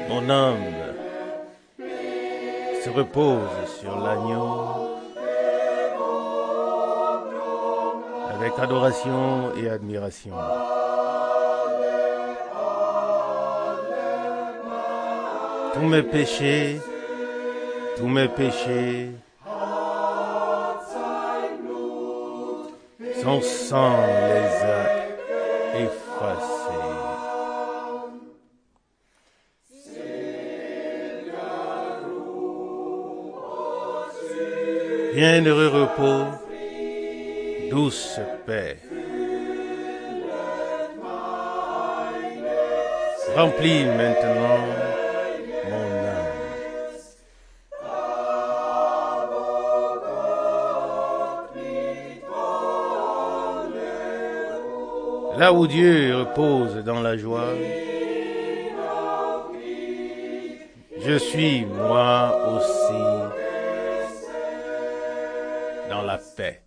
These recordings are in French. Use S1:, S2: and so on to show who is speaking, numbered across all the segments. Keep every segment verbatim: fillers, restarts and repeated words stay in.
S1: Mon âme se repose sur l'agneau avec adoration et admiration. Tous mes péchés, tous mes péchés, son sang les a effacés. Bienheureux repos, douce paix. Remplis maintenant mon âme. Là où Dieu repose dans la joie, je suis moi aussi dans la paix.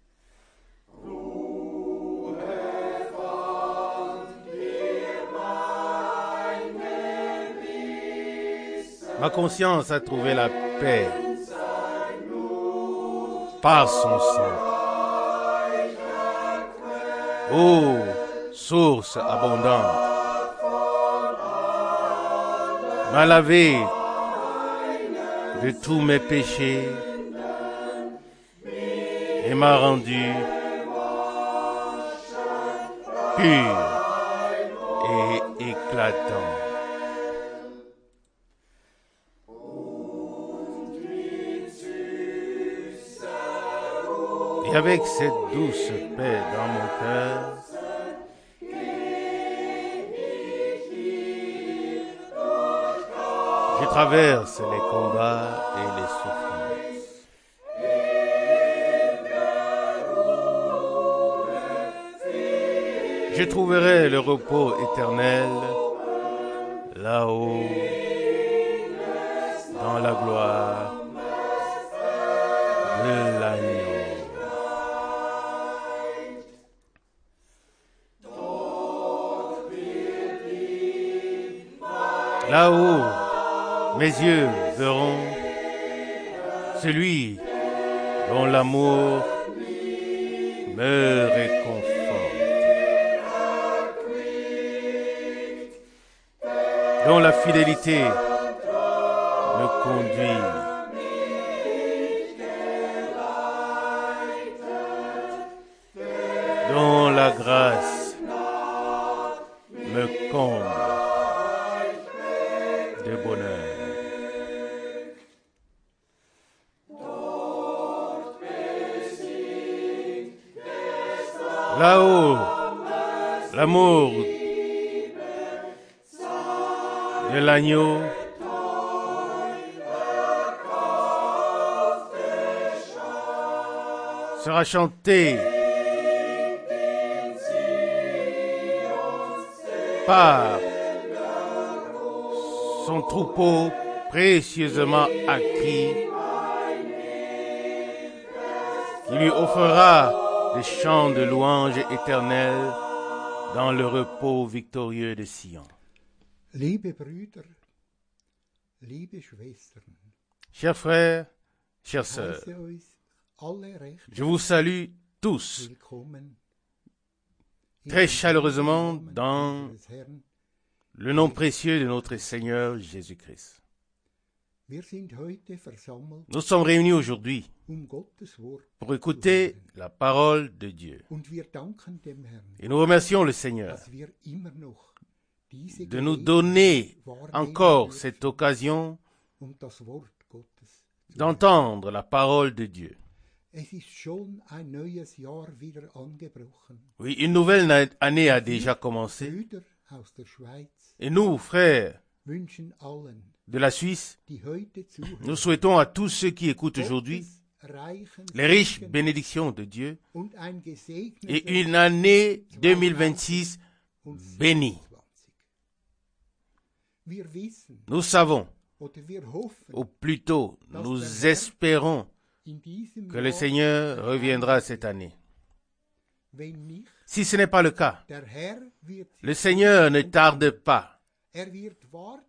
S1: Ma conscience a trouvé la paix par son sang. Ô source abondante, m'a lavé de tous mes péchés et m'a rendu pur et éclatant. Et avec cette douce paix dans mon cœur, je traverse les combats et les souffrances. Je trouverai le repos éternel là-haut, dans la gloire de l'agneau. Là-haut, mes yeux verront celui dont l'amour me réconforte, dont la fidélité me conduit, dont la grâce me comble de bonheur. Là-haut, l'amour de l'agneau sera chanté par son troupeau précieusement acquis, qui lui offrira des chants de louange éternels dans le repos victorieux de Sion.
S2: Liebe Brüder, liebe Schwestern,
S1: Chers frères, chères sœurs,
S2: heiße euch alle recht
S1: je vous salue tous
S2: willkommen in
S1: très
S2: dem
S1: chaleureusement
S2: Namen
S1: dans
S2: unseres Herrn.
S1: le nom précieux de notre Seigneur Jésus-Christ.
S2: Wir sind heute versammelt,
S1: Nous sommes réunis aujourd'hui
S2: um Gottes Wort
S1: pour écouter la parole de Dieu.
S2: und wir danken dem Herrn,
S1: Et nous remercions le Seigneur
S2: dass wir immer noch diese
S1: de nous
S2: Gelegenheit
S1: donner
S2: wahrnehmen
S1: encore
S2: dürfen,
S1: cette occasion
S2: um das Wort Gottes zu hören.
S1: d'entendre la parole de Dieu.
S2: Es ist schon ein neues Jahr wieder angebrochen.
S1: Oui, une nouvelle na- année a déjà commencé.
S2: Brüder aus der Schweiz
S1: Et nous, frères
S2: wünschen allen,
S1: de la Suisse,
S2: die heute zuhören,
S1: nous souhaitons à tous ceux qui écoutent aujourd'hui
S2: Gottes reichen
S1: les riches
S2: Segen
S1: bénédictions de Dieu
S2: und ein gesegnetes
S1: et une année deux mille vingt-six
S2: und
S1: bénie.
S2: siebenundzwanzig. Wir wissen
S1: Nous savons,
S2: oder wir hoffen,
S1: ou plutôt nous espérons,
S2: in diesem
S1: que le
S2: Jahr,
S1: Seigneur reviendra cette année.
S2: wenn nicht,
S1: Si ce n'est pas le cas,
S2: der Herr wird
S1: le Seigneur ne tarde pas.
S2: er wird warten,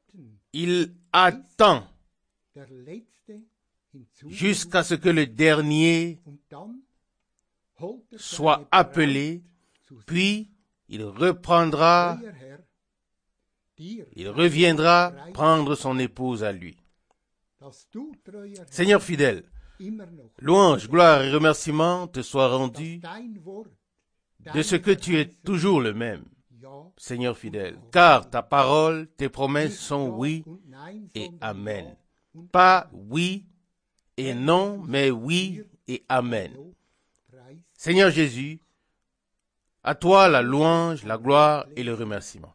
S1: il attend
S2: der Letzte hinzu
S1: jusqu'à ce que le dernier
S2: und dann holt er
S1: soit
S2: seine
S1: appelé,
S2: Braut zu sich.
S1: puis il reprendra,
S2: Treuer Herr, dir
S1: il
S2: sei
S1: reviendra
S2: Preis,
S1: prendre son épouse à lui.
S2: dass du, treuer Herr,
S1: Seigneur fidèle,
S2: immer noch,
S1: louange, gloire et remerciements te soient
S2: dass
S1: rendus
S2: dein Wort,
S1: de ce que tu es toujours le même,
S2: Ja
S1: Seigneur fidèle, car ta parole, tes promesses
S2: nicht
S1: sont
S2: Ja
S1: oui
S2: und Nein,
S1: et
S2: sondern
S1: amen.
S2: Ja und
S1: Pas oui et non, mais oui et amen.
S2: Lob, Preis.
S1: Seigneur Jésus, à toi la louange, la gloire et le remerciement.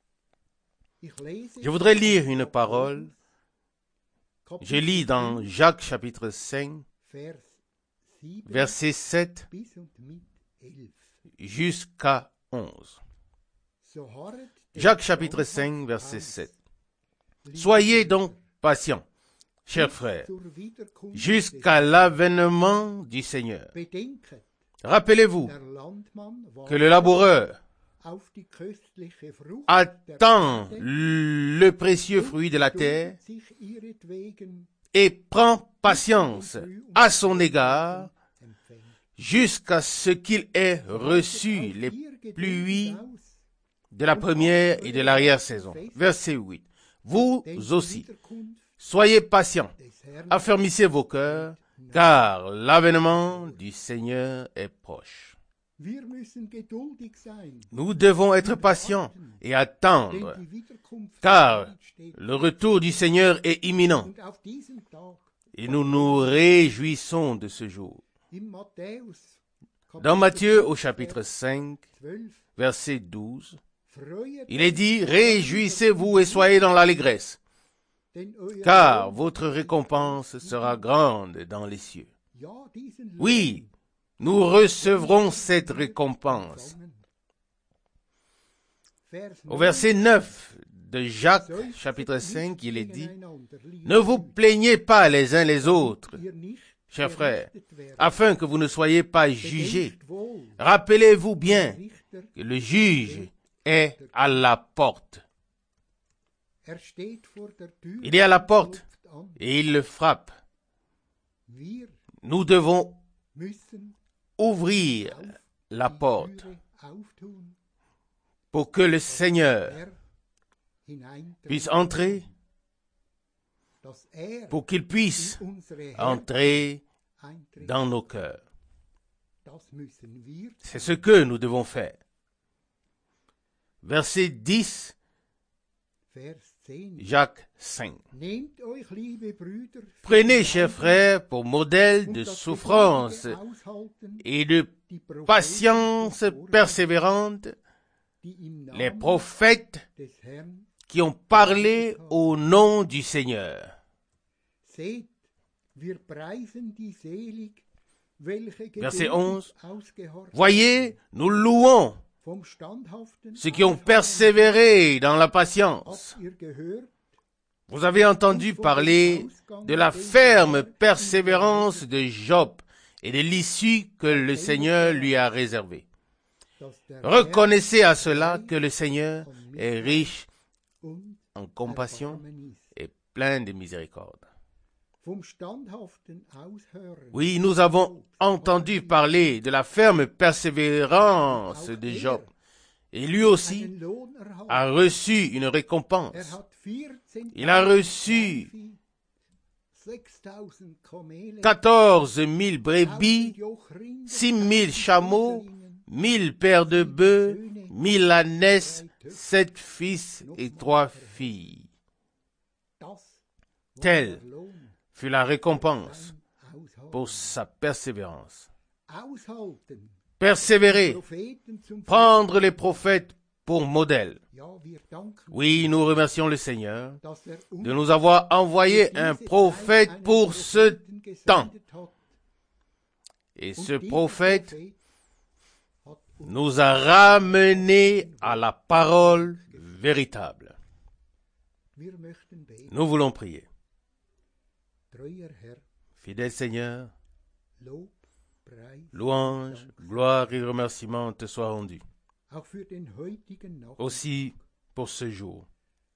S2: Ich lese
S1: Je voudrais lire une parole.
S2: Kapitel
S1: Je lis dans
S2: fünf,
S1: Jacques chapitre cinq,
S2: Vers sieben
S1: verset sept
S2: bis und mit elf.
S1: jusqu'à onze.
S2: So harret der
S1: Jacques chapitre cinq, verset sept. Soyez donc patients, chers frères,
S2: zur Wiederkunft
S1: jusqu'à l'avènement du Seigneur.
S2: des- Bedenket,
S1: Rappelez-vous
S2: der Landmann
S1: que le laboureur
S2: auf die köstliche Frucht
S1: attend
S2: der Erde
S1: le précieux fruit de la terre
S2: duldet sich ihretwegen
S1: et prend patience à son égard
S2: empfängt.
S1: jusqu'à ce qu'il ait reçu les
S2: Ihr Geduld
S1: pluies
S2: aus,
S1: de la première et de l'arrière-saison. Verset huit. Vous
S2: denn die
S1: aussi,
S2: Wiederkunft
S1: soyez patients,
S2: des Herrn
S1: affermissez vos cœurs, car l'avènement du Seigneur est proche.
S2: Wir müssen geduldig sein,
S1: Nous devons être patients et attendre,
S2: denn die Wiederkunft
S1: car
S2: steht.
S1: le retour du Seigneur est imminent
S2: Und auf diesem Tag,
S1: et nous nous réjouissons de ce jour.
S2: im Matthäus,
S1: Dans Matthieu au chapitre cinq,
S2: zwölf,
S1: verset douze,
S2: freuet
S1: il est dit, réjouissez-vous et soyez dans l'allégresse,
S2: denn euer
S1: car
S2: Lohn-
S1: votre récompense sera grande dans les cieux.
S2: ja, diesen Lohn
S1: Oui, nous recevrons cette récompense.
S2: empfangen. Vers
S1: Au verset neuf de Jacques,
S2: neun,
S1: chapitre cinq, il est dit,
S2: gegeneinander, lieben
S1: ne vous plaignez pas les uns les autres,
S2: ihr nicht
S1: chers frères,
S2: gerichtet werdet.
S1: afin que vous ne soyez pas jugés.
S2: Bedenkt wohl,
S1: Rappelez-vous
S2: der
S1: bien
S2: Richter,
S1: que le juge est à la porte.
S2: er steht vor der Tür
S1: Il est à la
S2: und
S1: porte
S2: klopft an.
S1: et il le frappe.
S2: Wir
S1: Nous devons
S2: müssen
S1: ouvrir
S2: auf
S1: la
S2: die
S1: porte
S2: Türe auftun,
S1: pour que le Seigneur
S2: er hineintritt,
S1: puisse entrer,
S2: dass er
S1: pour qu'il puisse
S2: in unsere Herzen
S1: entrer
S2: eintritt.
S1: dans nos cœurs.
S2: Das müssen wir
S1: C'est ce que nous devons faire. Verset dix,
S2: Vers zehn.
S1: Jacques cinq.
S2: Nehmt euch, liebe Brüder, für
S1: Prenez,
S2: die
S1: chers
S2: Leiden
S1: frères, pour modèle
S2: und
S1: de
S2: das
S1: souffrance
S2: geduldige Aushalten,
S1: et de
S2: die Propheten
S1: patience
S2: zuvor,
S1: persévérante,
S2: die im
S1: les
S2: Namen
S1: prophètes
S2: des Herrn
S1: qui ont parlé au nom du Seigneur.
S2: seht, wir preisen die selig, welche
S1: Verset
S2: geduldig
S1: onze.
S2: ausgehorcht
S1: Voyez, nous louons
S2: vom standhaften
S1: ceux qui ont
S2: Ausharren
S1: persévéré dans la patience.
S2: habt ihr gehört,
S1: Vous avez entendu parler de la ferme persévérance de Job et de l'issue que le Seigneur lui a réservée.
S2: dass der
S1: Reconnaissez à cela que le Seigneur est riche
S2: Herr und
S1: en compassion
S2: erbarmen ist.
S1: et plein de miséricorde.
S2: Vom standhaften Aushören
S1: Oui, nous avons entendu parler de la ferme persévérance de Job. Et lui aussi
S2: einen Lohn erhalten.
S1: a reçu une
S2: Er
S1: récompense.
S2: hat vierzehn
S1: Il a reçu
S2: sechstausend Kamele,
S1: quatorze mille brebis,
S2: tausend Jochrinder,
S1: six mille
S2: tausend
S1: chameaux,
S2: Schäferlingen,
S1: mille paires de bœufs, mille ânesses, sept fils et trois filles.
S2: das war
S1: Tel
S2: der Lohn
S1: fut la récompense
S2: sein Aushalten.
S1: pour sa persévérance.
S2: Aushalten,
S1: Persévérer,
S2: Propheten zum
S1: prendre les prophètes pour modèle.
S2: Ja, wir danken,
S1: Oui, nous remercions le Seigneur
S2: dass er uns
S1: de nous avoir envoyé
S2: für
S1: un
S2: diese Zeit
S1: prophète
S2: einen
S1: pour ce
S2: Propheten
S1: temps.
S2: gesendet hat.
S1: Et
S2: Und
S1: ce
S2: dieser
S1: prophète
S2: Prophet hat uns
S1: nous a ramenés à la parole véritable.
S2: Wir möchten beten.
S1: Nous voulons prier.
S2: Treuer Herr,
S1: Fidèle Seigneur,
S2: Lob, Preis,
S1: louange, gloire et remerciements te soient rendus.
S2: auch für den heutigen Nachmittag.
S1: Aussi pour ce jour.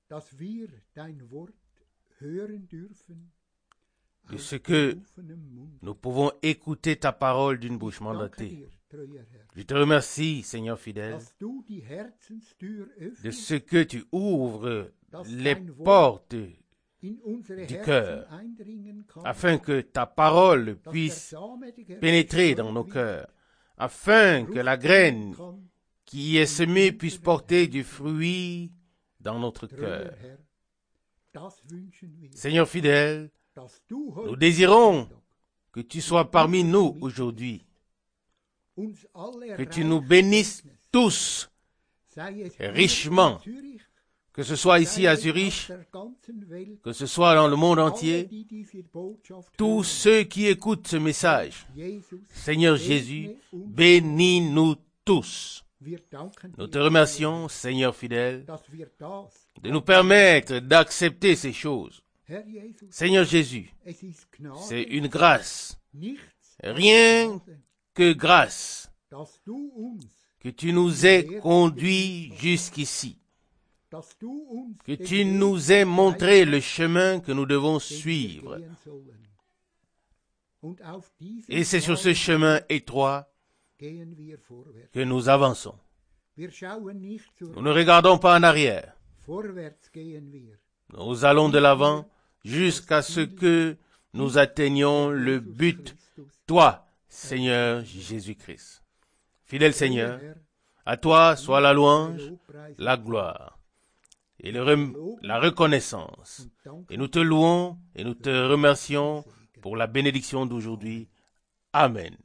S2: dass wir dein Wort hören dürfen,
S1: de
S2: aus
S1: ce que
S2: offenem Mund.
S1: nous pouvons écouter ta parole d'une bouche
S2: Ich danke
S1: mandatée.
S2: dir, treuer Herr,
S1: Je te remercie, Seigneur fidèle,
S2: dass du die Herzenstür
S1: de
S2: öffnest,
S1: ce que tu ouvres
S2: dass
S1: les
S2: dein Wort
S1: portes
S2: in unsere
S1: du
S2: Herzen
S1: cœur,
S2: eindringen kann,
S1: afin que ta parole
S2: dass der
S1: puisse
S2: Same, der
S1: pénétrer
S2: gestreut
S1: dans nos
S2: wird,
S1: cœurs, afin que la graine
S2: kann.
S1: qui y est semée puisse porter du fruit dans notre
S2: Treuer
S1: cœur.
S2: Herr, das wünschen wir,
S1: Seigneur fidèle,
S2: dass du
S1: nous
S2: heute
S1: désirons que tu sois parmi nous aujourd'hui,
S2: uns alle
S1: que tu
S2: reich
S1: nous bénisses
S2: segnest,
S1: tous,
S2: sei es
S1: richement,
S2: hier in Zürich,
S1: que ce soit ici
S2: sei
S1: à
S2: es
S1: Zurich,
S2: auf der ganzen Welt,
S1: que ce soit dans le monde
S2: alle,
S1: entier,
S2: die diese Botschaft
S1: tous
S2: hören.
S1: ceux qui écoutent ce message.
S2: Jesus,
S1: Seigneur
S2: segne
S1: Jésus,
S2: uns.
S1: bénis-nous tous.
S2: Wir danken
S1: Nous te
S2: dir,
S1: remercions, Seigneur fidèle,
S2: dass wir das,
S1: de nous permettre d'accepter ces choses.
S2: Herr Jesus,
S1: Seigneur Jésus,
S2: es ist Gnade,
S1: c'est une grâce,
S2: nichts
S1: rien
S2: als Gnade,
S1: que grâce,
S2: dass du uns,
S1: que tu nous aies conduits jusqu'ici,
S2: dass du uns
S1: que
S2: den
S1: tu
S2: Weg
S1: nous aies montré
S2: gezeigt
S1: le
S2: hast,
S1: chemin que nous devons
S2: den wir
S1: suivre.
S2: gehen sollen. Und auf diesem
S1: Et c'est sur ce
S2: Pfad
S1: chemin étroit
S2: gehen wir vorwärts.
S1: que nous avançons.
S2: Wir schauen nicht
S1: Nous
S2: zurück,
S1: ne regardons pas en arrière.
S2: vorwärts gehen wir.
S1: Nous allons de l'avant jusqu'à ce que nous atteignions le but, toi, Seigneur Jésus-Christ. Fidèle Seigneur,
S2: Herr,
S1: à toi soit la
S2: der
S1: louange,
S2: Lobpreis
S1: la gloire et le rem- la reconnaissance.
S2: und Dank
S1: Et nous te louons et nous te remercions pour la bénédiction d'aujourd'hui. Amen.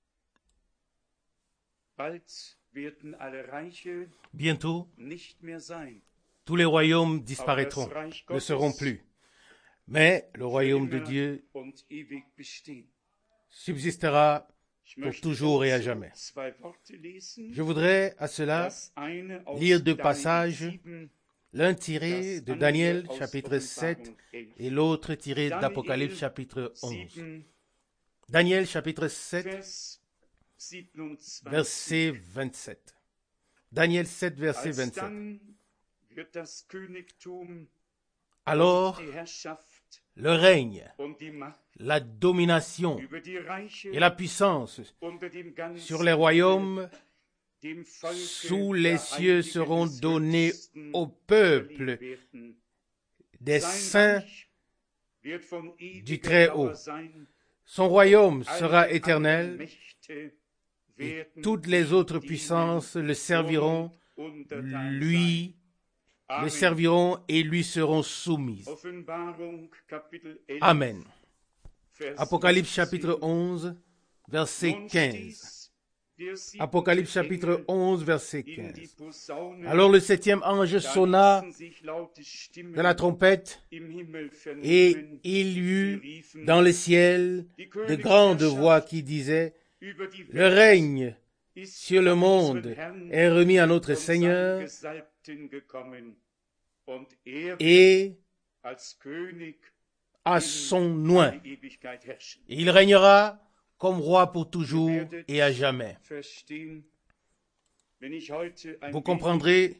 S3: Bald werden alle Reiche
S1: Bientôt,
S3: nicht mehr sein.
S1: tous les royaumes
S3: Auch das
S1: disparaîtront,
S3: Reich
S1: ne seront
S3: Gottes
S1: plus. Mais le
S3: für
S1: royaume de
S3: immer
S1: Dieu
S3: und ewig bestehen.
S1: subsistera
S3: Ich
S1: pour
S3: möchte
S1: toujours et à
S3: dazu
S1: jamais.
S3: zwei Worte lesen.
S1: Je voudrais à cela
S3: Das eine aus
S1: lire deux
S3: Daniel
S1: passages,
S3: sieben,
S1: l'un tiré
S3: das
S1: de
S3: andere
S1: Daniel
S3: aus
S1: chapitre sept
S3: Offenbarung elf.
S1: et l'autre tiré
S3: Daniel
S1: d'Apocalypse chapitre onze.
S3: sieben,
S1: Daniel chapitre sept,
S3: Vers siebenundzwanzig.
S1: verset vingt-sept. Daniel sept, verset vingt-sept.
S3: Alsdann wird das Königtum
S1: Alors,
S3: und die Herrschaft
S1: le règne,
S3: und die Macht
S1: la domination
S3: über die Reiche
S1: et la puissance
S3: unter dem ganzen
S1: sur les royaumes
S3: dem Volke
S1: sous
S3: der
S1: les cieux
S3: Heiligen
S1: seront
S3: des
S1: donnés
S3: Höchsten
S1: au peuple
S3: überliefert werden.
S1: des
S3: Sein
S1: saints
S3: Reich wird von
S1: du
S3: ewiger
S1: Très-Haut.
S3: Dauer sein.
S1: Son royaume
S3: Alle
S1: sera
S3: anderen
S1: éternel
S3: Mächte
S1: et
S3: werden
S1: toutes les
S3: ihm
S1: autres
S3: dienen
S1: puissances le serviront,
S3: und untertan
S1: lui,
S3: sein.
S1: le
S3: Amen.
S1: serviront et lui seront soumises.
S3: Offenbarung, Kapitel elf,
S1: Amen.
S3: Vers
S1: Apocalypse
S3: neunzehn.
S1: chapitre onze, verset
S3: Nun
S1: quinze.
S3: stieß der siebente
S1: Apocalypse chapitre
S3: Engel
S1: onze, verset
S3: in die
S1: quinze.
S3: Posaune.
S1: Alors le septième ange
S3: Da
S1: sonna
S3: ließen sich laute Stimmen
S1: de la trompette
S3: im Himmel
S1: et
S3: vernehmen,
S1: il y
S3: die
S1: eut
S3: riefen,
S1: dans le ciel
S3: die
S1: de grandes voix
S3: Königsherrschaft
S1: qui disaient,
S3: über die
S1: le
S3: Welt
S1: règne
S3: ist
S1: sur le
S3: von
S1: monde
S3: unserem Herrn
S1: est remis à notre
S3: und seinem
S1: Seigneur
S3: Gesalbten gekommen, und er wird
S1: et
S3: als König
S1: à
S3: in
S1: son nom.
S3: die Ewigkeit herrschen.
S1: Il régnera comme roi pour toujours et à jamais.
S3: Verstehen, wenn ich heute ein
S1: Vous
S3: wenig
S1: comprendrez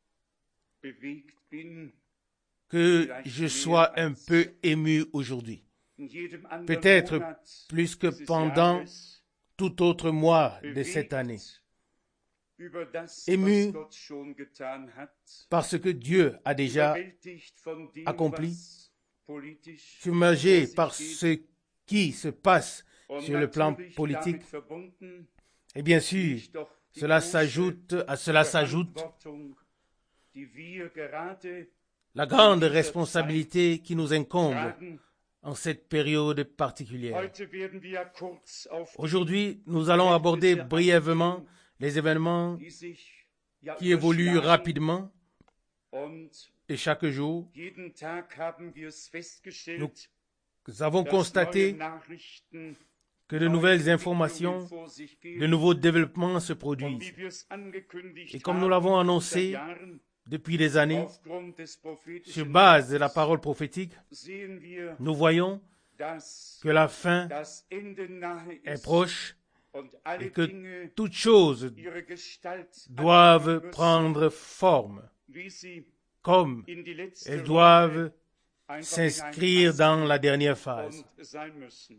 S3: bewegt bin,
S1: que je sois un peu ému aujourd'hui,
S3: in jedem anderen
S1: peut-être
S3: Monat
S1: plus que
S3: dieses
S1: pendant
S3: Jahres
S1: tout autre mois de cette année,
S3: bewegt über das,
S1: Ému
S3: was Gott schon getan hat,
S1: parce que Dieu a déjà
S3: überwältigt von dem,
S1: accompli,
S3: was politisch
S1: submergé
S3: vor
S1: par
S3: sich
S1: ce
S3: geht,
S1: qui se passe
S3: und
S1: sur le plan
S3: natürlich
S1: politique.
S3: damit verbunden
S1: Et bien sûr,
S3: liegt doch die
S1: cela
S3: große
S1: s'ajoute, à cela s'ajoute
S3: Verantwortung, die wir gerade
S1: la grande responsabilité qui nous incombe
S3: tragen.
S1: en cette période particulière.
S3: Heute werden wir kurz auf
S1: Aujourd'hui, nous allons aborder brièvement les événements
S3: die sich ja
S1: qui évoluent
S3: überschlagen.
S1: rapidement
S3: Und
S1: et chaque jour,
S3: jeden Tag haben wir es festgestellt,
S1: nous avons
S3: dass
S1: constaté
S3: neue Nachrichten,
S1: que de
S3: neue
S1: nouvelles
S3: Entwicklungen
S1: informations,
S3: vor sich
S1: de
S3: gehen.
S1: nouveaux développements se
S3: Und
S1: produisent.
S3: wie wir es angekündigt
S1: Et comme nous
S3: haben
S1: l'avons
S3: seit
S1: annoncé
S3: Jahren,
S1: depuis des années,
S3: aufgrund des
S1: sur
S3: prophétischen
S1: base de la
S3: Wortes,
S1: parole prophétique,
S3: sehen wir,
S1: nous voyons
S3: dass
S1: que la fin
S3: das Ende nahe
S1: est
S3: ist
S1: proche
S3: und alle
S1: et que
S3: Dinge
S1: toutes choses
S3: ihre Gestalt
S1: doivent
S3: annehmen müssen,
S1: prendre forme,
S3: wie sie
S1: comme
S3: in die letzte
S1: elles
S3: Runde
S1: doivent
S3: einfach
S1: s'inscrire dans la dernière phase.
S3: und sein müssen.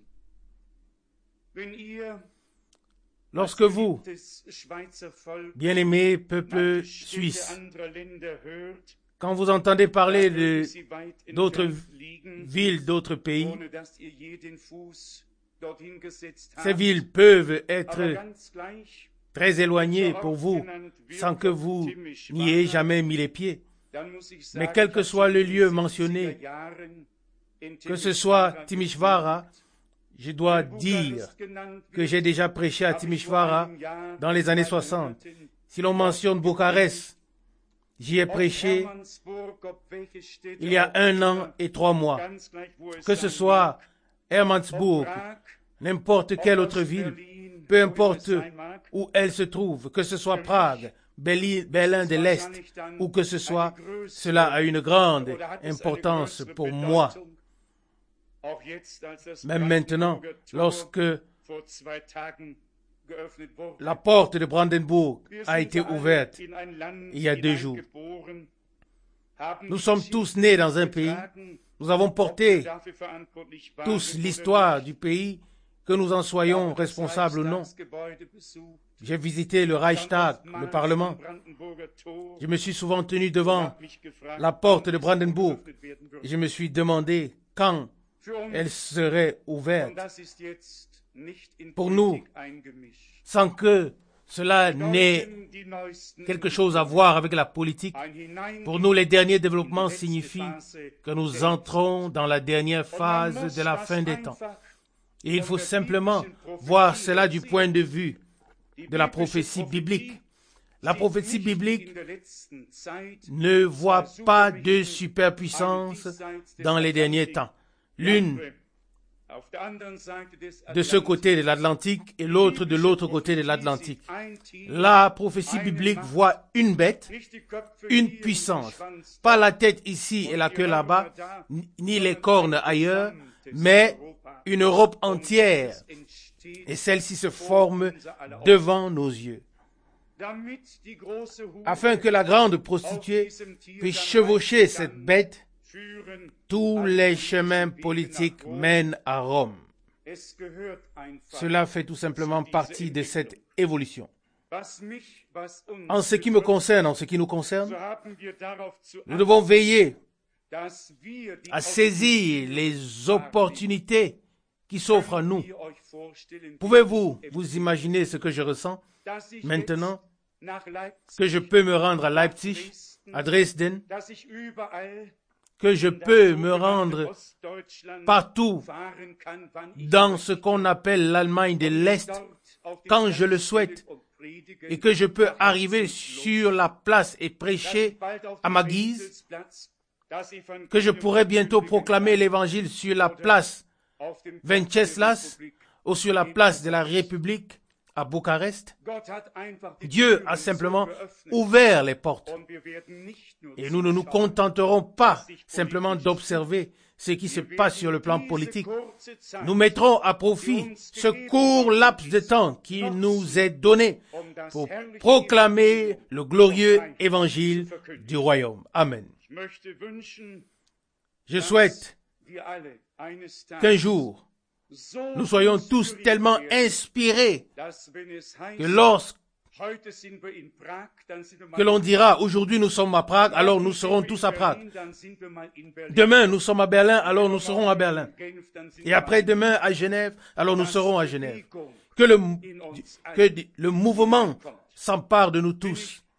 S3: Wenn ihr
S1: Lorsque vous,
S3: des Schweizer Volk
S1: bien-aimés peuple
S3: die Städte
S1: suisse,
S3: anderer Länder hört,
S1: quand vous entendez parler
S3: dann
S1: de
S3: mögen sie weit
S1: d'autres
S3: entfernt liegen,
S1: villes, d'autres pays,
S3: ohne dass ihr je den Fuß dorthin gesetzt
S1: ces
S3: habt.
S1: villes peuvent
S3: Aber
S1: être
S3: ganz gleich,
S1: très éloignées
S3: welcher
S1: pour
S3: Ort
S1: vous,
S3: genannt wird
S1: sans que
S3: von
S1: vous
S3: Timișoara,
S1: n'y ayez jamais mis les pieds.
S3: dann muss ich
S1: Mais
S3: sagen,
S1: quel
S3: ich
S1: que
S3: habe
S1: soit
S3: schon
S1: le
S3: in den
S1: lieu
S3: siebziger
S1: mentionné,
S3: Jahren in
S1: que ce soit
S3: Timișoara
S1: Timișoara,
S3: gepredigt.
S1: je dois
S3: Wenn
S1: dire
S3: Bukarest genannt
S1: que
S3: wird,
S1: j'ai déjà prêché à
S3: habe ich vor
S1: Timișoara
S3: einem Jahr,
S1: dans les années
S3: zwei
S1: soixante.
S3: Monaten
S1: Si l'on mentionne Bucarest, j'y ai
S3: Ob
S1: prêché
S3: Hermannsburg, ob welche Städte
S1: il y a
S3: auch
S1: un
S3: immer,
S1: an et trois mois.
S3: ganz gleich, wo es
S1: Que ce
S3: sein
S1: soit
S3: mag, ob
S1: Hermannsburg,
S3: Prag,
S1: n'importe
S3: ob
S1: quelle autre ville,
S3: Ostberlin,
S1: peu
S3: wo immer es
S1: importe
S3: sein mag,
S1: où elle se trouve, que ce soit Prague, Berlin, Berlin de l'Est, ou que ce soit, cela a une grande
S3: oder hat es eine
S1: importance
S3: größere
S1: pour moi.
S3: Bedeutung? Auch jetzt, als das
S1: Même maintenant,
S3: Brandenburger Tor
S1: lorsque
S3: vor zwei Tagen geöffnet wurde.
S1: la porte de Brandenburg
S3: Wir
S1: a
S3: sind
S1: été
S3: alle
S1: ouverte,
S3: in ein Land
S1: il y a deux jours.
S3: hineingeboren, haben
S1: nous
S3: die
S1: sommes
S3: Geschichte
S1: tous nés dans un pays,
S3: getragen,
S1: nous avons
S3: ob wir
S1: porté
S3: dafür verantwortlich waren
S1: tous
S3: oder
S1: l'histoire
S3: nicht.
S1: du pays, que nous en soyons responsables ou non.
S3: Reichstagsgebäude besucht,
S1: J'ai visité le
S3: stand
S1: Reichstag,
S3: oftmals
S1: le Parlement.
S3: am Brandenburger Tor
S1: Je me suis souvent tenu
S3: und
S1: devant
S3: hab mich gefragt,
S1: la porte
S3: wann
S1: de
S3: es
S1: Brandenburg.
S3: geöffnet werden
S1: et
S3: würde.
S1: je me suis demandé quand
S3: Für uns,
S1: elle serait
S3: und
S1: ouverte,
S3: das ist jetzt nicht in
S1: pour
S3: Politik eingemischt,
S1: sans que cela n'ait
S3: bedeuten die neuesten
S1: quelque chose à voir avec la politique.
S3: ein Hineingehen
S1: Pour nous, les derniers
S3: in die
S1: développements
S3: letzte
S1: signifient
S3: Phase
S1: que nous
S3: der
S1: entrons dans la dernière
S3: Und man
S1: phase
S3: muss
S1: de la
S3: das
S1: fin des temps.
S3: einfach
S1: Et il faut
S3: von der
S1: simplement
S3: biblischen Prophetie
S1: voir cela du
S3: sehen.
S1: point de vue
S3: Die
S1: de la
S3: biblische
S1: prophétie biblique.
S3: Prophetie
S1: La
S3: sieht
S1: prophétie
S3: nicht
S1: biblique
S3: in der letzten Zeit
S1: ne voit
S3: zwei
S1: pas de
S3: Supermächte,
S1: superpuissance
S3: eine diesseits des
S1: dans les derniers
S3: Atlantik,
S1: temps.
S3: die
S1: L'une
S3: andere auf der anderen Seite des
S1: de ce
S3: Atlantik.
S1: côté de l'Atlantique et l'autre de
S3: Die
S1: l'autre
S3: biblische
S1: côté de
S3: Prophetie
S1: l'Atlantique.
S3: sieht ein Tier,
S1: La prophétie
S3: eine
S1: biblique
S3: Macht,
S1: voit une bête,
S3: nicht die Köpfe
S1: une
S3: hier und
S1: puissance,
S3: die Schwanz
S1: pas
S3: da,
S1: la tête ici et la
S3: und die
S1: queue là-bas,
S3: Hörner da,
S1: ni ni
S3: sondern
S1: les cornes
S3: ein
S1: ailleurs,
S3: gesamtes
S1: mais
S3: Europa.
S1: une Europe
S3: Und
S1: entière.
S3: es entsteht
S1: Et celle-ci se
S3: vor
S1: forme
S3: unser aller Augen.
S1: devant nos yeux,
S3: Damit die große Hure
S1: afin que la grande
S3: auf
S1: prostituée
S3: diesem Tier
S1: puisse
S3: dann
S1: chevaucher
S3: reiten
S1: cette
S3: kann,
S1: bête.
S3: führen
S1: Tous
S3: alle
S1: les
S3: politischen
S1: chemins
S3: Wege
S1: politiques
S3: nach Rom.
S1: mènent à Rome.
S3: Es gehört einfach
S1: Cela fait tout simplement
S3: zu dieser
S1: partie de cette
S3: Entwicklung.
S1: évolution.
S3: Was mich, was uns
S1: En ce qui me
S3: betrifft,
S1: concerne, en ce qui nous concerne,
S3: so haben wir darauf zu
S1: nous devons veiller
S3: dass wir die
S1: à saisir les opportunités qui s'offrent à nous.
S3: Könnt ihr euch vorstellen,
S1: Pouvez-vous
S3: wie ich
S1: vous imaginer ce que je ressens
S3: dass ich
S1: maintenant
S3: jetzt nach Leipzig,
S1: que je peux me rendre à Leipzig, à Dresden,
S3: dass ich überall
S1: que je
S3: in das
S1: peux me
S3: sogenannte
S1: rendre
S3: Ostdeutschland
S1: partout
S3: fahren kann, wann ich
S1: dans
S3: möchte,
S1: ce qu'on appelle l'Allemagne de
S3: und
S1: l'Est,
S3: dort auf den
S1: quand
S3: Platz
S1: je le
S3: stellen
S1: souhaite,
S3: und predigen,
S1: et que je peux
S3: nach
S1: arriver
S3: Herzenslust,
S1: sur la place et
S3: dass
S1: prêcher
S3: ich bald auf
S1: à
S3: dem
S1: ma guise,
S3: Wenzelsplatz das Evangelium
S1: que je pourrai bientôt
S3: verkündigen
S1: proclamer
S3: kann,
S1: l'évangile sur la
S3: oder
S1: place
S3: auf dem Platz der
S1: Venceslas
S3: Republik.
S1: ou sur la place de la République à Bucarest.
S3: Gott hat einfach die
S1: Dieu
S3: Türen
S1: a
S3: so
S1: simplement
S3: geöffnet.
S1: ouvert les portes.
S3: Und wir werden nicht nur
S1: Et nous ne nous
S3: zuschauen,
S1: contenterons pas
S3: was sich
S1: simplement
S3: politisch
S1: d'observer ce qui se
S3: Wir
S1: passe
S3: werden
S1: sur le plan
S3: diese
S1: politique.
S3: kurze Zeit,
S1: Nous mettrons à profit ce court laps de temps qui nous est donné
S3: um das
S1: pour
S3: herrliche
S1: proclamer
S3: Evangelium
S1: le glorieux
S3: vom Reich
S1: évangile
S3: zu verkündigen.
S1: du royaume. Amen.
S3: Ich möchte wünschen,
S1: Je
S3: dass
S1: souhaite
S3: wir alle eines
S1: qu'un
S3: Tages
S1: jour,
S3: so
S1: nous soyons tous
S3: inspiriert
S1: tellement
S3: werden,
S1: inspirés
S3: dass, wenn es heißt,
S1: que lorsque
S3: heute sind wir in Prag, dann sind wir mal
S1: que l'on
S3: in
S1: dira aujourd'hui nous sommes à Prague, alors
S3: Morgen
S1: nous
S3: sind
S1: serons
S3: wir
S1: tous
S3: in
S1: à Prague.
S3: Berlin, dann sind wir mal in Berlin.
S1: Demain nous sommes à Berlin, alors nous serons à Berlin.
S3: In Genf, dann sind
S1: Et
S3: wir
S1: après
S3: mal
S1: demain à Genève, alors nous
S3: dass
S1: serons à Genève.
S3: Bewegung
S1: Que le,
S3: in uns
S1: que
S3: allen
S1: le mouvement
S3: kommt.
S1: s'empare de nous
S3: Wenn ich
S1: tous.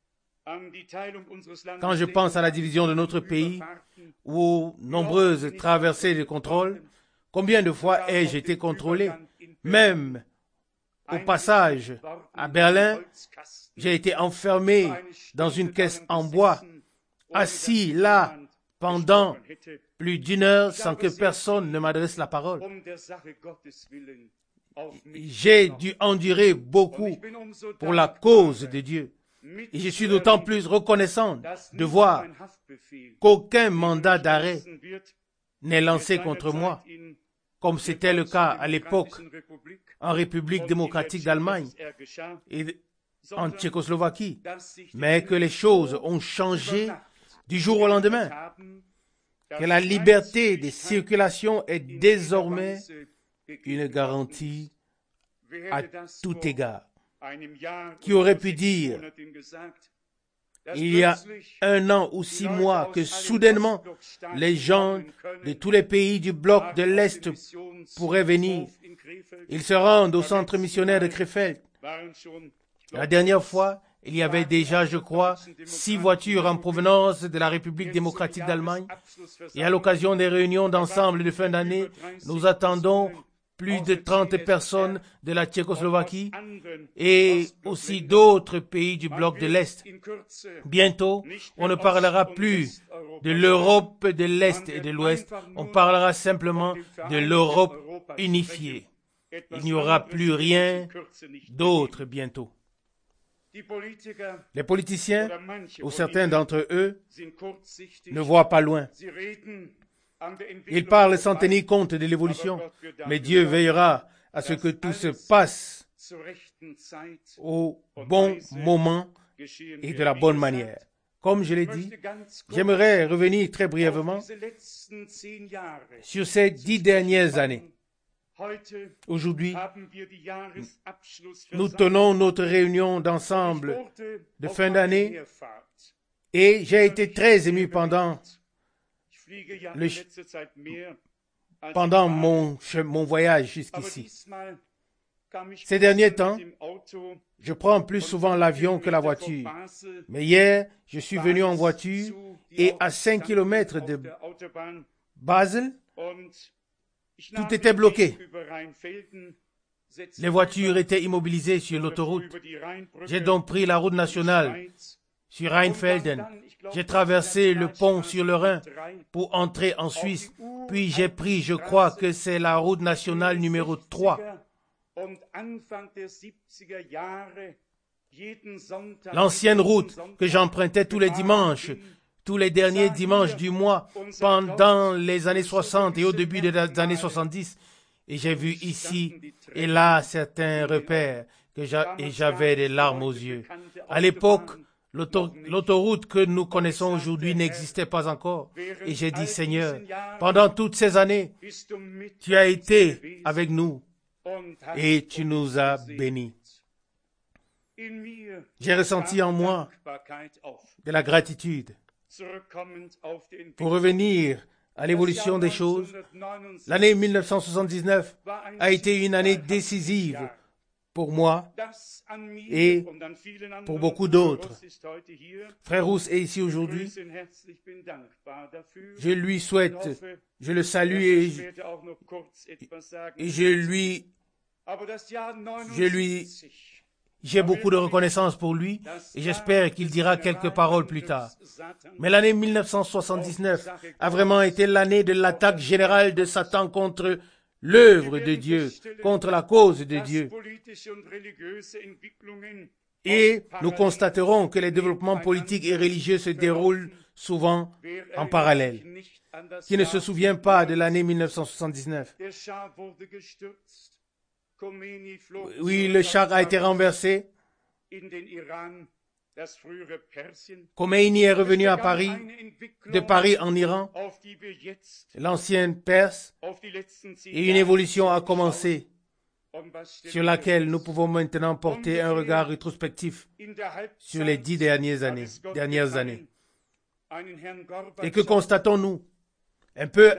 S3: an die Teilung unseres Landes
S1: Quand je
S3: denke,
S1: pense à la division de notre pays,
S3: Überfahrten,
S1: aux nombreuses traversées de contrôle, combien de fois ai-je été contrôlé? Même au passage à Berlin, j'ai été enfermé dans une caisse en bois, assis là pendant plus d'une heure sans que personne ne m'adresse la parole.
S3: um der Sache Gottes willen auf mich
S1: J'ai dû endurer beaucoup
S3: Ich bin umso
S1: pour la cause de Dieu. Et je suis d'autant plus reconnaissant de voir
S3: ein Haftbefehl
S1: qu'aucun mandat d'arrêt
S3: gelassen wird,
S1: n'est lancé
S3: seinerzeit
S1: contre moi,
S3: in
S1: comme c'était le cas à l'époque
S3: Demokratischen Republik
S1: en République
S3: und in
S1: démocratique
S3: der
S1: d'Allemagne
S3: Tschechoslowakei geschah,
S1: et en
S3: sondern
S1: Tchécoslovaquie,
S3: dass sich die
S1: mais que
S3: Dinge
S1: les choses ont changé du jour au lendemain, que la liberté de circulation est désormais une garantie à tout égard. Qui aurait pu dire, il y a un an ou six mois, que soudainement, les gens de tous les pays du bloc de l'Est pourraient venir. Ils se rendent au centre missionnaire de Krefeld. La dernière fois, il y avait déjà, je crois, six voitures en provenance de la République démocratique d'Allemagne. Et à l'occasion des réunions d'ensemble de fin d'année, nous attendons plus de trente personnes de la Tchécoslovaquie et aussi d'autres pays du bloc de l'Est. Bientôt, on ne parlera plus de l'Europe de l'Est et de l'Ouest, on parlera simplement de l'Europe unifiée. Il n'y aura plus rien d'autre bientôt. Les politiciens, ou certains d'entre eux, ne voient pas loin. Ils parlent sans tenir compte de l'évolution, mais Dieu veillera à ce que tout se passe au bon moment et de la bonne manière. Comme je l'ai dit, j'aimerais revenir très brièvement sur ces dix dernières années. Aujourd'hui, nous tenons notre réunion d'ensemble de fin d'année et j'ai été très ému pendant, le, pendant mon, mon voyage jusqu'ici. Ces derniers temps, je prends plus souvent l'avion que la voiture. Mais hier, je suis venu en voiture et à cinq kilomètres de Basel, tout était bloqué. Les voitures étaient immobilisées sur l'autoroute. J'ai donc pris la route nationale sur Rheinfelden. J'ai traversé le pont sur le Rhin pour entrer en Suisse. Puis j'ai pris, je crois que c'est la route nationale numéro trois. L'ancienne route que j'empruntais tous les dimanches, tous les derniers dimanches du mois, pendant les années soixante et au début des années soixante-dix. Et j'ai vu ici et là certains repères que j'a, et j'avais des larmes aux yeux. À l'époque, l'auto, l'autoroute que nous connaissons aujourd'hui n'existait pas encore. Et j'ai dit, Seigneur, pendant toutes ces années, tu as été avec nous et tu nous as bénis. J'ai ressenti en moi de la gratitude. Pour revenir à l'évolution des choses, l'année mille neuf cent soixante-dix-neuf a été une année décisive pour moi et pour beaucoup d'autres. Frère Rousse est ici aujourd'hui. Je lui souhaite, je le salue et je, et je lui, je lui, j'ai beaucoup de reconnaissance pour lui et j'espère qu'il dira quelques paroles plus tard. Mais l'année mille neuf cent soixante-dix-neuf a vraiment été l'année de l'attaque générale de Satan contre l'œuvre de Dieu, contre la cause de Dieu. Et nous constaterons que les développements politiques et religieux se déroulent souvent en parallèle. Qui ne se souvient pas de l'année mille neuf cent soixante-dix-neuf? Oui, le char a été renversé. Khomeini est revenu à Paris, de Paris en Iran, l'ancienne Perse, et une évolution a commencé sur laquelle nous pouvons maintenant porter un regard rétrospectif sur les dix dernières années, dernières années. Et que constatons-nous? Un peu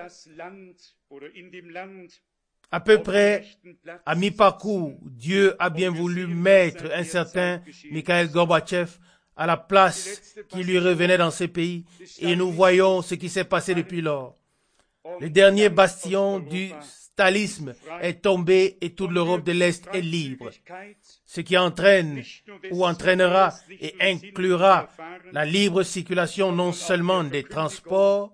S1: À peu près à mi-parcours, Dieu a bien voulu mettre un certain Mikhail Gorbatchev à la place qui lui revenait dans ces pays. Et nous voyons ce qui s'est passé depuis lors. Le dernier bastion du stalinisme est tombé et toute l'Europe de l'Est est libre. Ce qui entraîne ou entraînera et inclura la libre circulation non seulement des transports,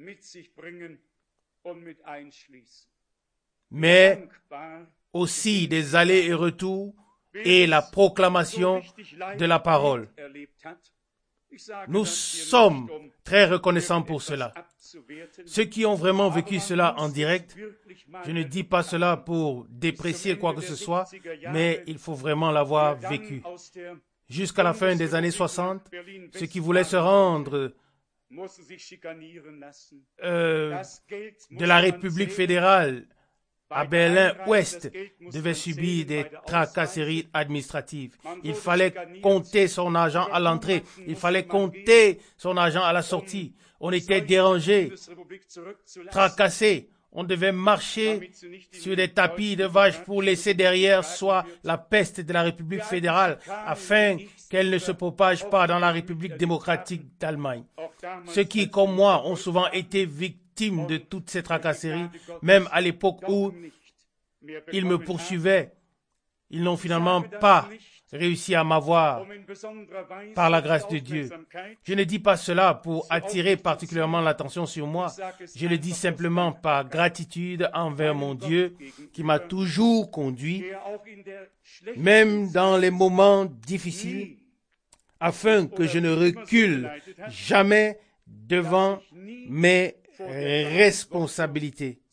S1: mais aussi des allers et retours et la proclamation de la parole. Nous sommes très reconnaissants pour cela. Ceux qui ont vraiment vécu cela en direct, je ne dis pas cela pour déprécier quoi que ce soit, mais il faut vraiment l'avoir vécu. Jusqu'à la fin des années soixante, ceux qui voulaient se rendre euh, de la République fédérale à Berlin-Ouest devait subir des tracasseries administratives. Il fallait compter son argent à l'entrée. Il fallait compter son argent à la sortie. On était dérangé, tracassé. On devait marcher sur des tapis de vaches pour laisser derrière soi la peste de la République fédérale afin qu'elle ne se propage pas dans la République démocratique d'Allemagne. Ceux qui, comme moi, ont souvent été victimes de toutes ces tracasseries, même à l'époque où ils me poursuivaient, ils n'ont finalement pas réussi à m'avoir par la grâce de Dieu. Je ne dis pas cela pour attirer particulièrement l'attention sur moi. Je le dis simplement par gratitude envers mon Dieu qui m'a toujours conduit, même dans les moments difficiles, afin que je ne recule jamais devant mes responsabilités.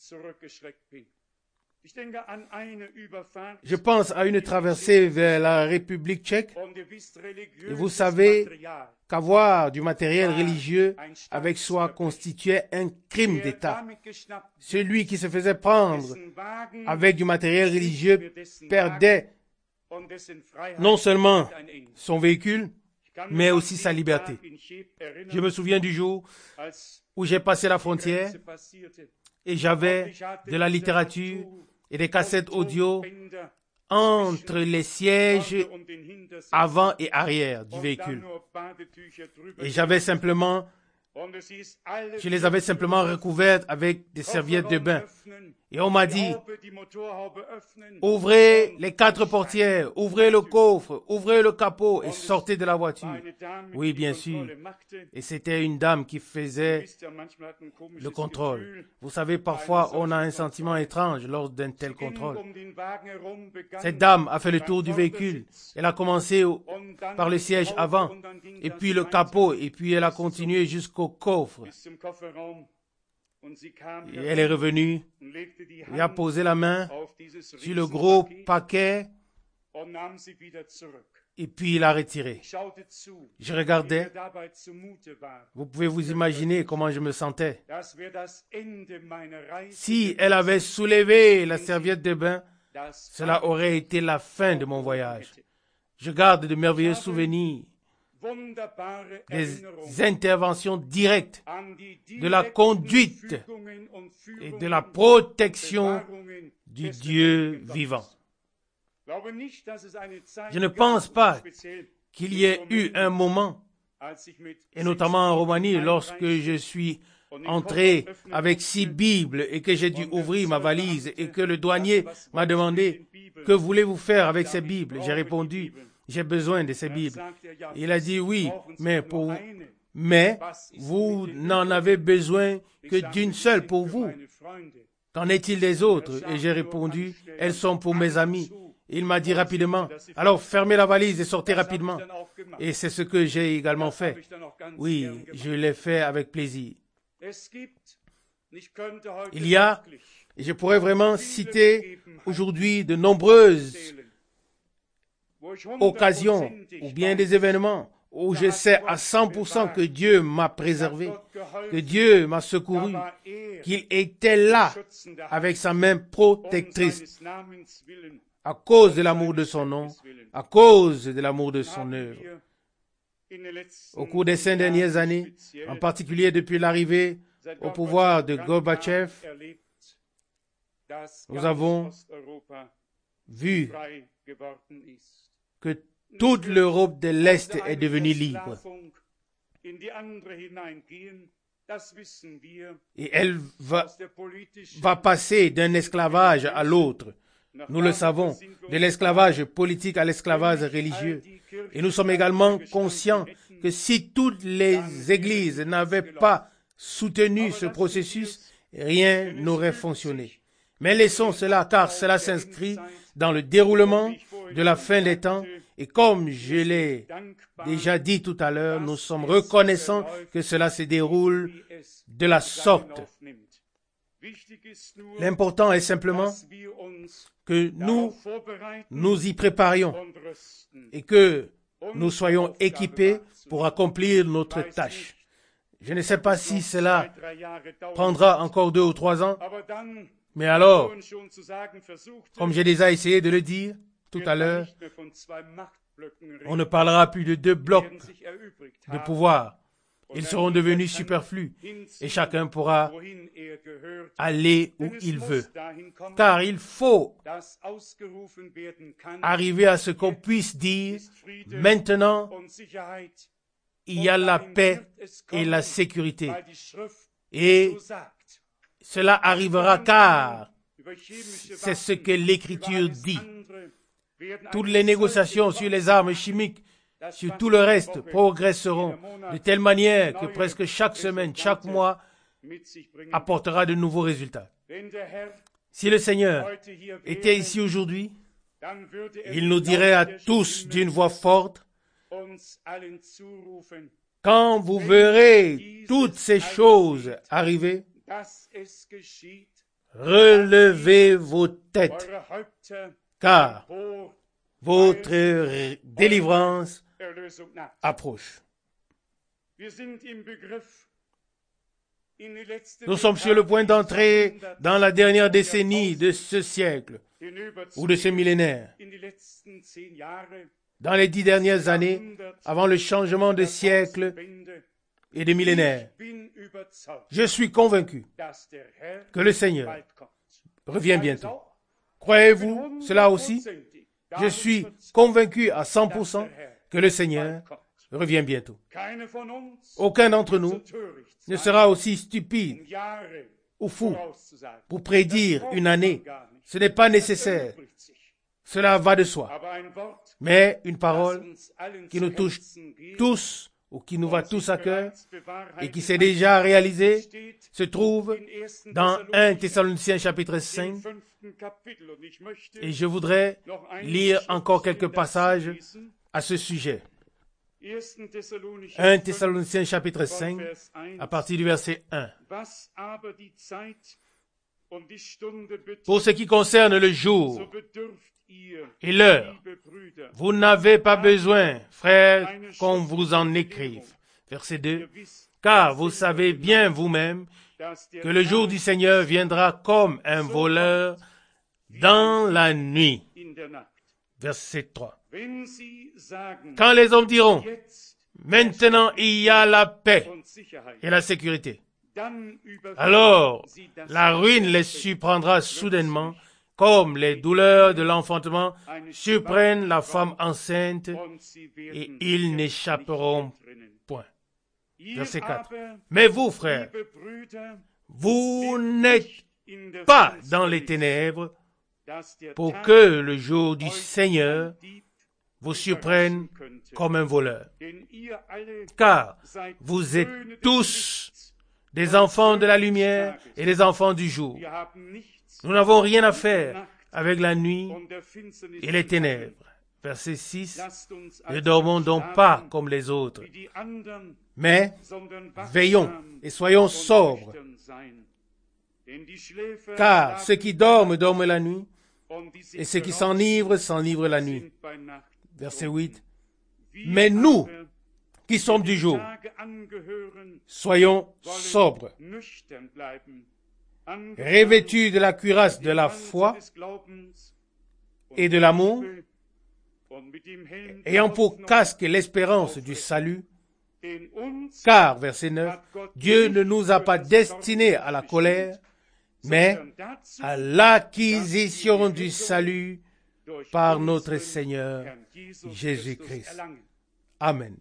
S1: Je pense à une traversée vers la République tchèque. Et vous savez qu'avoir du matériel religieux avec soi constituait un crime d'État. Celui qui se faisait prendre avec du matériel religieux perdait non seulement son véhicule, mais aussi sa liberté. Je me souviens du jour où j'ai passé la frontière et j'avais de la littérature et des cassettes audio entre les sièges avant et arrière du véhicule. Et j'avais simplement, je les avais simplement recouvertes avec des serviettes de bain. Et on m'a dit, ouvrez les quatre portières, ouvrez le coffre, ouvrez le capot et sortez de la voiture. Oui, bien sûr. Et c'était une dame qui faisait le contrôle. Vous savez, parfois, on a un sentiment étrange lors d'un tel contrôle. Cette dame a fait le tour du véhicule. Elle a commencé au, par le siège avant, et puis le capot, et puis elle a continué jusqu'au coffre. Et elle est revenue et a posé la main sur le gros paquet et puis il a retiré. Je regardais. Vous pouvez vous imaginer comment je me sentais. Si elle avait soulevé la serviette de bain, cela aurait été la fin de mon voyage. Je garde de merveilleux souvenirs des interventions directes, de la conduite et de la protection du Dieu vivant. Je ne pense pas qu'il y ait eu un moment, et notamment en Roumanie, lorsque je suis entré avec six Bibles et que j'ai dû ouvrir ma valise et que le douanier m'a demandé « Que voulez-vous faire avec ces Bibles ?» J'ai répondu « J'ai besoin de ces Bibles. » Il a dit « Oui, mais, pour, mais vous n'en avez besoin que d'une seule pour vous. Qu'en est-il des autres ?» Et j'ai répondu « Elles sont pour mes amis. » Il m'a dit rapidement « Alors fermez la valise et sortez rapidement. » Et c'est ce que j'ai également fait. Oui, je l'ai fait avec plaisir. Il y a, et je pourrais vraiment citer aujourd'hui de nombreuses occasions ou bien des événements où je sais à cent pour cent que Dieu m'a préservé, que Dieu m'a secouru, qu'il était là avec sa main protectrice à cause de l'amour de son nom, à cause de l'amour de son œuvre. Au cours des cinq dernières années, en particulier depuis l'arrivée au pouvoir de Gorbatchev, nous avons vu que toute l'Europe de l'Est est devenue libre. Et elle va, va passer d'un esclavage à l'autre. Nous le savons, de l'esclavage politique à l'esclavage religieux. Et nous sommes également conscients que si toutes les églises n'avaient pas soutenu ce processus, rien n'aurait fonctionné. Mais laissons cela, car cela s'inscrit dans le déroulement de la fin des temps. Et comme je l'ai déjà dit tout à l'heure, nous sommes reconnaissants que cela se déroule de la sorte. L'important est simplement que nous nous y préparions et que nous soyons équipés pour accomplir notre tâche. Je ne sais pas si cela prendra encore deux ou trois ans, mais alors, comme j'ai déjà essayé de le dire tout à l'heure, on ne parlera plus de deux blocs de pouvoir. Ils seront devenus superflus et chacun pourra aller où il veut. Car il faut arriver à ce qu'on puisse dire, maintenant, il y a la paix et la sécurité. Et cela arrivera car c'est ce que l'Écriture dit. Toutes les négociations sur les armes chimiques, sur tout le reste, progresseront de telle manière que presque chaque semaine, chaque mois, apportera de nouveaux résultats. Si le Seigneur était ici aujourd'hui, il nous dirait à tous d'une voix forte, quand vous verrez toutes ces choses arriver, relevez vos têtes, car votre délivrance approche. Nous sommes sur le point d'entrer dans la dernière décennie de ce siècle ou de ce millénaire. Dans les dix dernières années, avant le changement de siècle et de millénaire, je suis convaincu que le Seigneur revient bientôt. Croyez-vous cela aussi? Je suis convaincu à cent pour cent que le Seigneur revient bientôt. Aucun d'entre nous ne sera aussi stupide ou fou pour prédire une année. Ce n'est pas nécessaire. Cela va de soi. Mais une parole qui nous touche tous ou qui nous va tous à cœur et qui s'est déjà réalisée se trouve dans premier Thessaloniciens chapitre cinq. Et je voudrais lire encore quelques passages à ce sujet. premier Thessaloniciens chapitre cinq, à partir du verset un. Pour ce qui concerne le jour et l'heure, vous n'avez pas besoin, frères, qu'on vous en écrive. Verset deux. Car vous savez bien vous-même que le jour du Seigneur viendra comme un voleur dans la nuit. Verset trois. Quand les hommes diront, maintenant il y a la paix et la sécurité, alors la ruine les surprendra soudainement, comme les douleurs de l'enfantement surprennent la femme enceinte, et ils n'échapperont point. Verset quatre. Mais vous, frères, vous n'êtes pas dans les ténèbres, pour que le jour du Seigneur vous surprenne comme un voleur. Car vous êtes tous des enfants de la lumière et des enfants du jour. Nous n'avons rien à faire avec la nuit et les ténèbres. Verset six. Ne dormons donc pas comme les autres, mais veillons et soyons sobres. Car ceux qui dorment, dorment la nuit, et ceux qui s'enivrent, s'enivrent la nuit. Verset huit. Mais nous, qui sommes du jour, soyons sobres, revêtus de la cuirasse de la foi et de l'amour, ayant pour casque l'espérance du salut, car, verset neuf, Dieu ne nous a pas destinés à la colère, mais à l'acquisition du salut par notre Seigneur Jésus-Christ. Amen.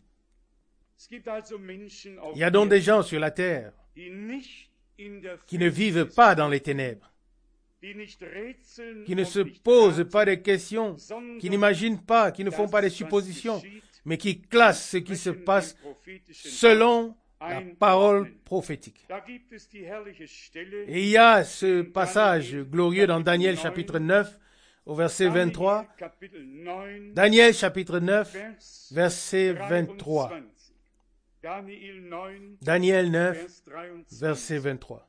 S1: Il y a donc des gens sur la terre qui ne vivent pas dans les ténèbres, qui ne se posent pas de questions, qui n'imaginent pas, qui ne font pas de suppositions, mais qui classent ce qui se passe selon la parole prophétique. Et il y a ce passage glorieux dans Daniel chapitre neuf, au verset vingt-trois. Daniel chapitre neuf, verset vingt-trois. Daniel neuf, verset vingt-trois.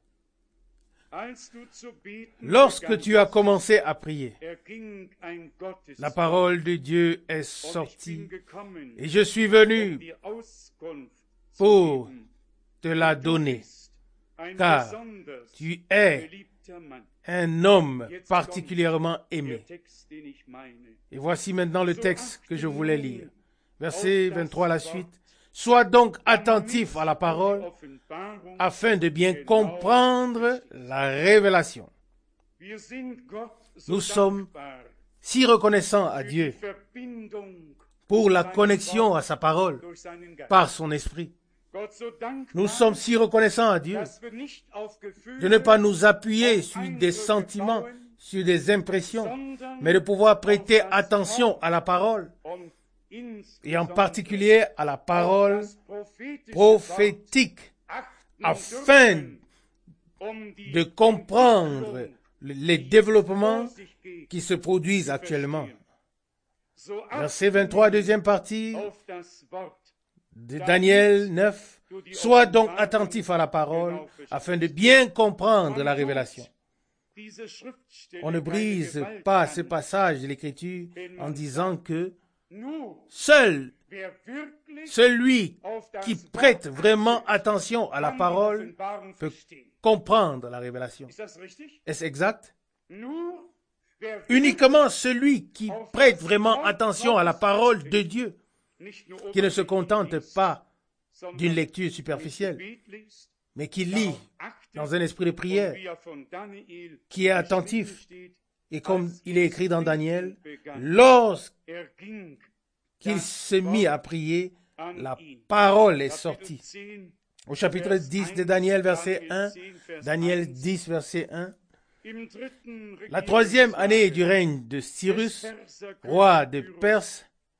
S1: Lorsque tu as commencé à prier, la parole de Dieu est sortie et je suis venu pour te l'a donné, car tu es un homme particulièrement aimé. Et voici maintenant le texte que je voulais lire. Verset vingt-trois, la suite. Sois donc attentif à la parole, afin de bien comprendre la révélation. Nous sommes si reconnaissants à Dieu pour la connexion à sa parole par son esprit. Nous sommes si reconnaissants à Dieu de ne pas nous appuyer sur des sentiments, sur des impressions, mais de pouvoir prêter attention à la parole, et en particulier à la parole prophétique, afin de comprendre les développements qui se produisent actuellement. Verset vingt-trois, deuxième partie de Daniel neuf. Sois donc attentif à la parole afin de bien comprendre la révélation. On ne brise pas ce passage de l'Écriture en disant que seul celui qui prête vraiment attention à la parole peut comprendre la révélation. Est-ce exact? Uniquement celui qui prête vraiment attention à la parole de Dieu, qui ne se contente pas d'une lecture superficielle, mais qui lit dans un esprit de prière, qui est attentif. Et comme il est écrit dans Daniel, lorsqu'il se mit à prier, la parole est sortie. Au chapitre dix de Daniel, verset un, Daniel dix, verset un, la troisième année du règne de Cyrus, roi de Perse,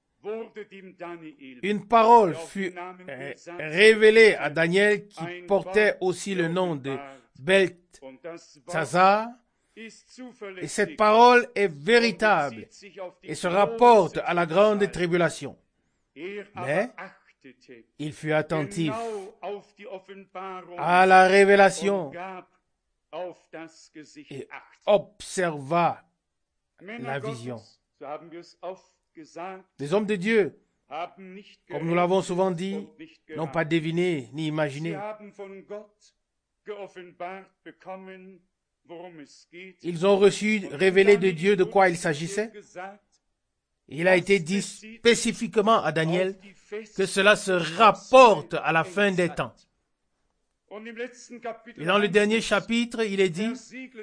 S1: une parole fut révélée à Daniel qui portait aussi le nom de Belteshazzar, et cette parole est véritable et se rapporte à la grande tribulation. Mais il fut attentif à la révélation et observa la vision. Les hommes de Dieu, comme nous l'avons souvent dit, n'ont pas deviné ni imaginé. Ils ont reçu révélé de Dieu de quoi il s'agissait. Il a été dit spécifiquement à Daniel que cela se rapporte à la fin des temps. Et dans le dernier chapitre, il est dit,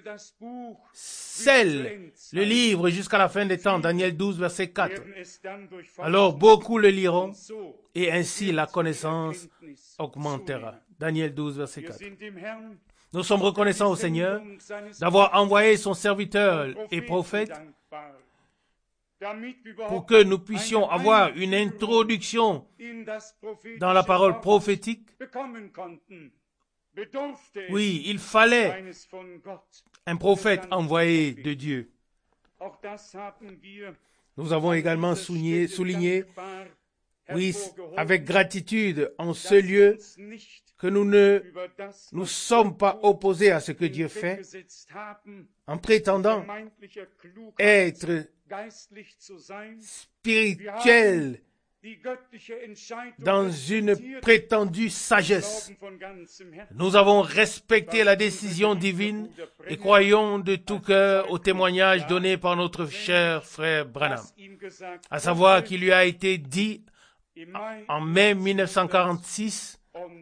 S1: scelle le livre jusqu'à la fin des temps, Daniel douze, verset quatre. Alors beaucoup le liront, et ainsi la connaissance augmentera. Daniel douze, verset quatre. Nous sommes reconnaissants au Seigneur d'avoir envoyé son serviteur et prophète pour que nous puissions avoir une introduction dans la parole prophétique. Oui, il fallait un prophète envoyé de Dieu. Nous avons également souligné, souligné, oui, avec gratitude en ce lieu, que nous ne nous sommes pas opposés à ce que Dieu fait, en prétendant être spirituel dans une prétendue sagesse. Nous avons respecté la décision divine et croyons de tout cœur au témoignage donné par notre cher frère Branham, à savoir qu'il lui a été dit en mai mille neuf cent quarante-six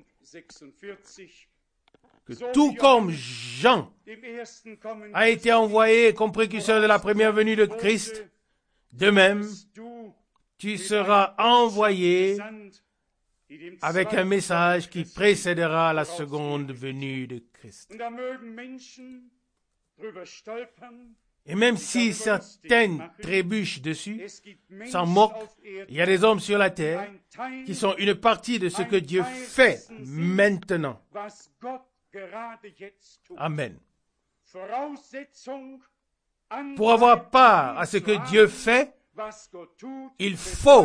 S1: que tout comme Jean a été envoyé comme précurseur de la première venue de Christ, de même, tu seras envoyé avec un message qui précédera la seconde venue de Christ. Et même si certaines trébuchent dessus, s'en moquent, il y a des hommes sur la terre qui sont une partie de ce que Dieu fait maintenant. Amen. Pour avoir part à ce que Dieu fait, il faut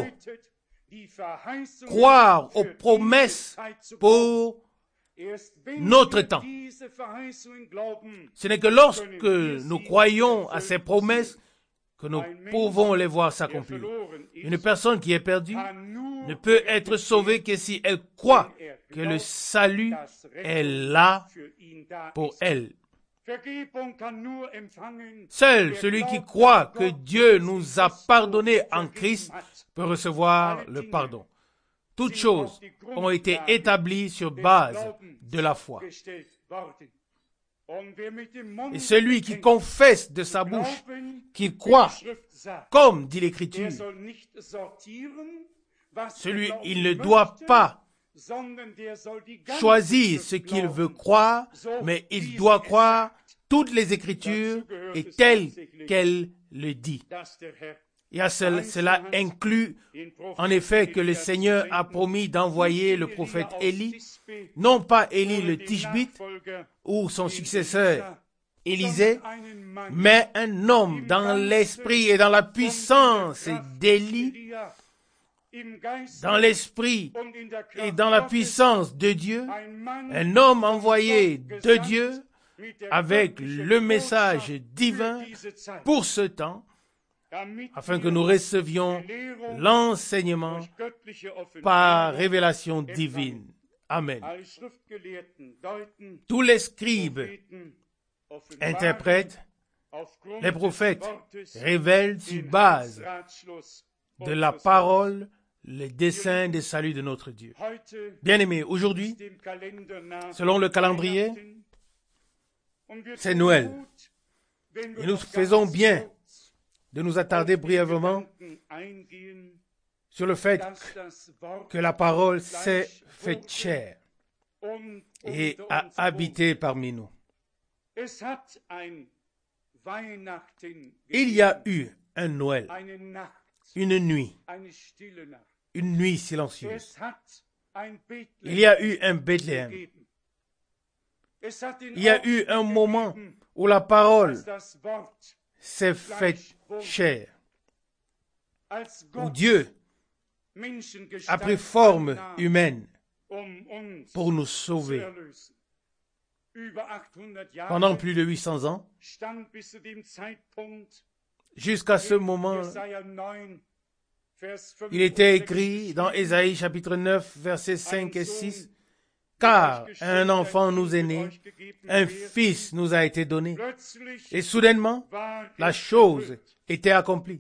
S1: croire aux promesses pour notre temps. Ce n'est que lorsque nous croyons à ces promesses que nous pouvons les voir s'accomplir. Une personne qui est perdue ne peut être sauvée que si elle croit que le salut est là pour elle. Seul celui qui croit que Dieu nous a pardonné en Christ peut recevoir le pardon. Toutes choses ont été établies sur base de la foi. Et celui qui confesse de sa bouche qu'il croit, comme dit l'Écriture, celui, il ne doit pas choisir ce qu'il veut croire, mais il doit croire toutes les Écritures et telles qu'elles le disent. Et à cela, cela inclut en effet que le Seigneur a promis d'envoyer le prophète Élie, non pas Élie le Tishbite ou son successeur Élisée, mais un homme dans l'esprit et dans la puissance d'Élie, dans l'esprit et dans la puissance de Dieu, un homme envoyé de Dieu avec le message divin pour ce temps, afin que nous recevions l'enseignement par révélation divine. Amen. Tous les scribes interprètent, les prophètes révèlent sur base de la parole les desseins des saluts de notre Dieu. Bien-aimés, aujourd'hui, selon le calendrier, c'est Noël. Et nous faisons bien de nous attarder brièvement sur le fait que la parole s'est faite chair et a habité parmi nous. Il y a eu un Noël, une nuit, une nuit silencieuse. Il y a eu un Bethléem. Il y a eu un moment où la parole s'est faite chair, où Dieu a pris forme humaine pour nous sauver. Pendant plus de huit cents ans, jusqu'à ce moment, il était écrit dans Ésaïe chapitre neuf, versets cinq et six, « Car un enfant nous est né, un fils nous a été donné. » Et soudainement, la chose était accomplie.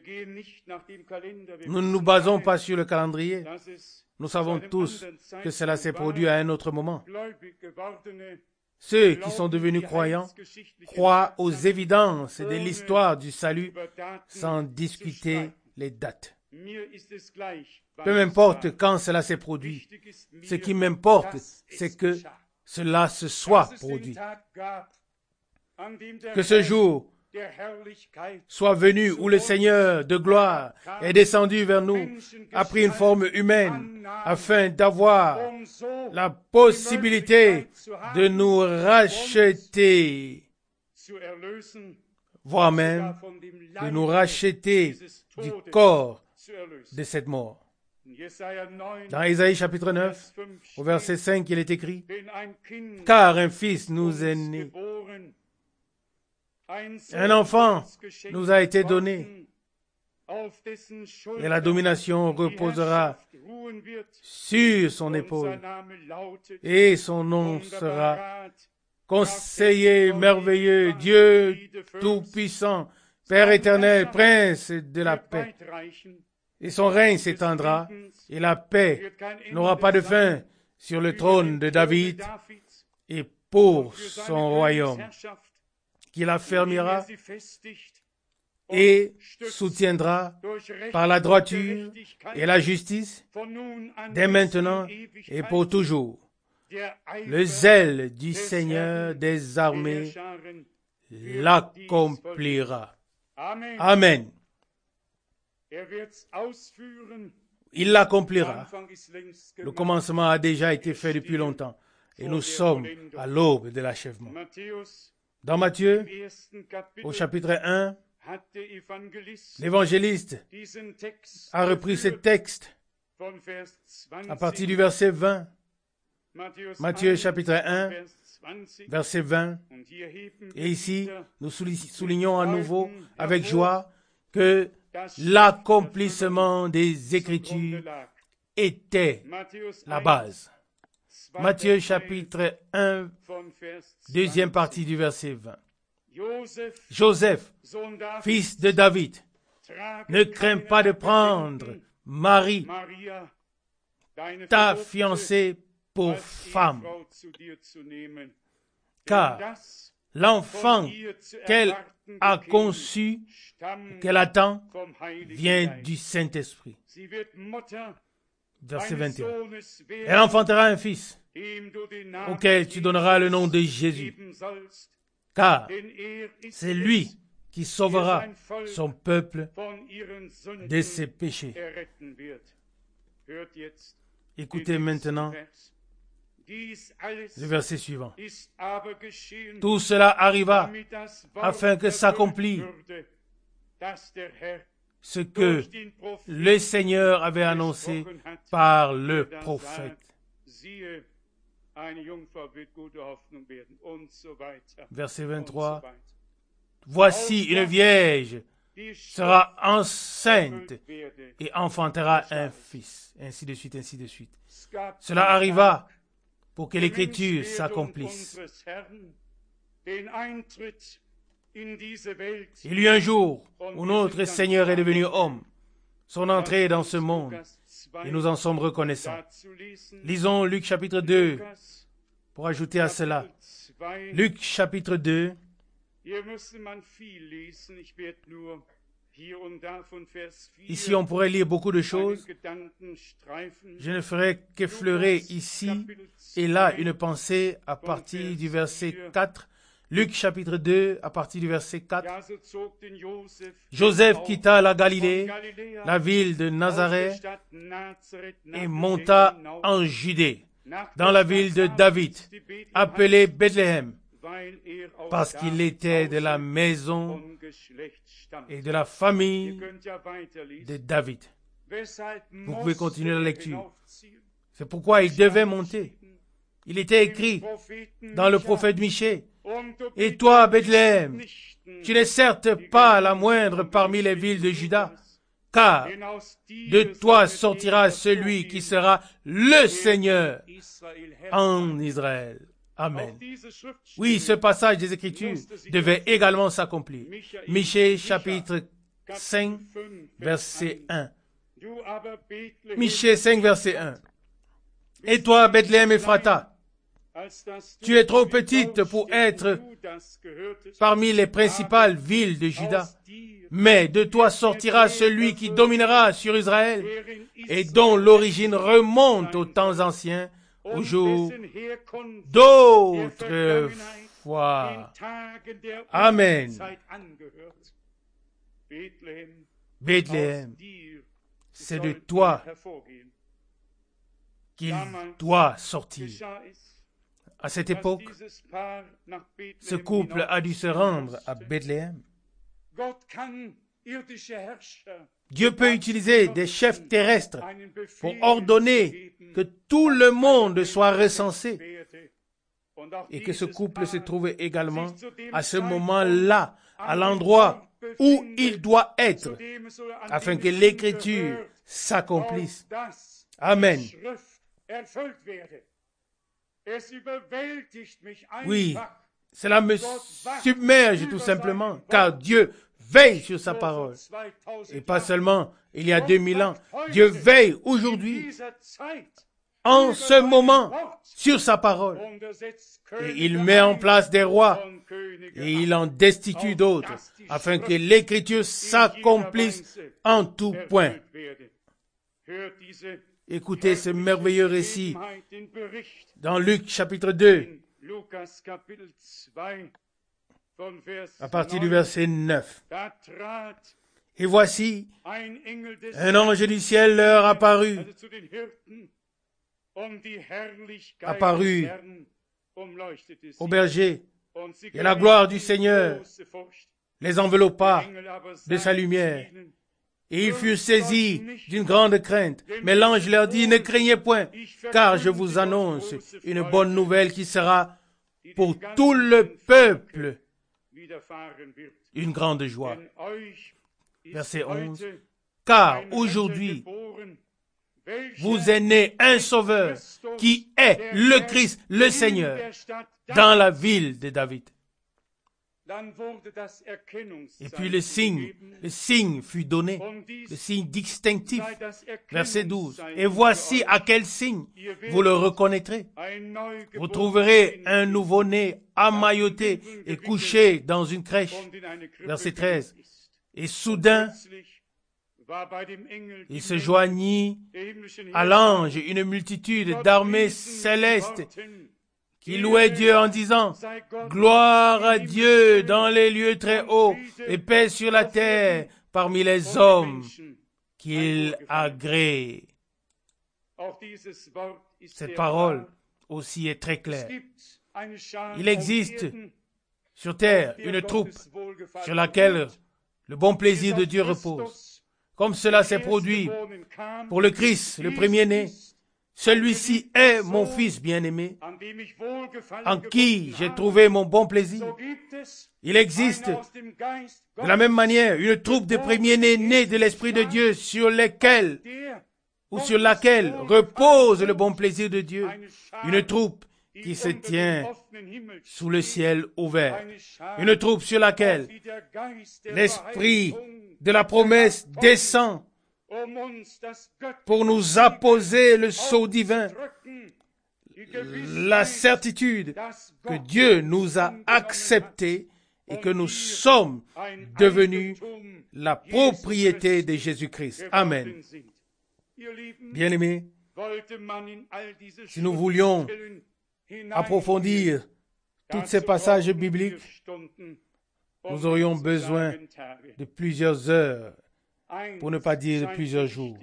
S1: Nous ne nous basons pas sur le calendrier. Nous savons tous que cela s'est produit à un autre moment. Ceux qui sont devenus croyants croient aux évidences de l'histoire du salut sans discuter les dates. Peu m'importe quand cela s'est produit. Ce qui m'importe, c'est que cela se soit produit. Que ce jour soit venu où le Seigneur de gloire est descendu vers nous, a pris une forme humaine, afin d'avoir la possibilité de nous racheter, voire même de nous racheter du corps de cette mort. Dans Ésaïe chapitre neuf, au verset cinq, il est écrit, « Car un fils nous est né, un enfant nous a été donné, et la domination reposera sur son épaule, et son nom sera Conseiller merveilleux, Dieu tout-puissant, Père éternel, Prince de la paix. Et son règne s'étendra, et la paix n'aura pas de fin sur le trône de David et pour son royaume, qu'il affermira et soutiendra par la droiture et la justice, dès maintenant et pour toujours. Le zèle du Seigneur des armées l'accomplira. Amen. Il l'accomplira. Le commencement a déjà été fait depuis longtemps et nous sommes à l'aube de l'achèvement. Dans Matthieu, au chapitre un, l'évangéliste a repris ce texte à partir du verset vingt. Matthieu chapitre un, verset vingt. Et ici, nous soulignons à nouveau avec joie que l'accomplissement des Écritures était la base. Matthieu chapitre un, deuxième partie du verset vingt. Joseph, fils de David, ne crains pas de prendre Marie, ta fiancée, pour femme, car l'enfant qu'elle a conçu, qu'elle attend, vient du Saint-Esprit. Verset vingt et un. Elle enfantera un fils, auquel tu donneras le nom de Jésus, car c'est lui qui sauvera son peuple de ses péchés. Écoutez maintenant le verset suivant. Tout cela arriva afin que s'accomplisse ce que le Seigneur avait annoncé par le prophète. Verset vingt-trois. Voici une vierge sera enceinte et enfantera un fils. Ainsi de suite, ainsi de suite. Cela arriva pour que l'écriture s'accomplisse. Il y eut un jour où notre Seigneur est devenu homme. Son entrée dans ce monde, et nous en sommes reconnaissants. Lisons Luc chapitre deux, pour ajouter à cela. Luc chapitre deux, ici on pourrait lire beaucoup de choses. Je ne ferai qu'effleurer ici et là une pensée à partir du verset quatre. Luc chapitre deux, à partir du verset quatre. Joseph quitta la Galilée, la ville de Nazareth, et monta en Judée, dans la ville de David, appelée Bethléem, parce qu'il était de la maison et de la famille de David. Vous pouvez continuer la lecture. C'est pourquoi il devait monter. Il était écrit dans le prophète Michée, « Et toi, Bethléem, tu n'es certes pas la moindre parmi les villes de Juda, car de toi sortira celui qui sera le Seigneur en Israël. » Amen. Oui, ce passage des Écritures devait également s'accomplir. Michée chapitre cinq, verset un. Michée cinq, verset un. « Et toi, Bethléem Ephrata, tu es trop petite pour être parmi les principales villes de Juda, mais de toi sortira celui qui dominera sur Israël et dont l'origine remonte aux temps anciens, aux jours d'autrefois. » Amen. Bethléem, c'est de toi qu'il doit sortir. À cette époque, ce couple a dû se rendre à Bethléem. Dieu peut utiliser des chefs terrestres pour ordonner que tout le monde soit recensé et que ce couple se trouve également à ce moment-là, à l'endroit où il doit être, afin que l'écriture s'accomplisse. Amen. Oui, cela me submerge tout simplement, car Dieu veille sur sa parole. Et pas seulement il y a deux mille ans, Dieu veille aujourd'hui, en ce moment, sur sa parole. Et il met en place des rois, et il en destitue d'autres, afin que l'écriture s'accomplisse en tout point. Écoutez ce merveilleux récit dans Luc chapitre deux, à partir du verset neuf. Et voici, un ange du ciel leur apparut, apparut au berger, et la gloire du Seigneur les enveloppa de sa lumière. Et ils furent saisis d'une grande crainte. Mais l'ange leur dit, « Ne craignez point, car je vous annonce une bonne nouvelle qui sera pour tout le peuple une grande joie. » Verset onze. « Car aujourd'hui vous est né un sauveur qui est le Christ, le Seigneur, dans la ville de David. Et puis le signe, le signe fut donné, le signe distinctif, verset douze. Et voici à quel signe vous le reconnaîtrez. Vous trouverez un nouveau-né emmailloté et couché dans une crèche, verset treize. Et soudain, il se joignit à l'ange une multitude d'armées célestes qui louait Dieu en disant « Gloire à Dieu dans les lieux très hauts et paix sur la terre parmi les hommes qu'il agrée. » Cette parole aussi est très claire. Il existe sur terre une troupe sur laquelle le bon plaisir de Dieu repose. Comme cela s'est produit pour le Christ, le premier-né. Celui-ci est mon fils bien-aimé, en qui j'ai trouvé mon bon plaisir. Il existe de la même manière une troupe de premiers-nés nés de l'Esprit de Dieu sur lesquels ou sur laquelle repose le bon plaisir de Dieu. Une troupe qui se tient sous le ciel ouvert. Une troupe sur laquelle l'Esprit de la promesse descend pour nous apposer le sceau divin, la certitude que Dieu nous a acceptés et que nous sommes devenus la propriété de Jésus-Christ. Amen. Bien-aimés, si nous voulions approfondir tous ces passages bibliques, nous aurions besoin de plusieurs heures, pour ne pas dire de plusieurs jours.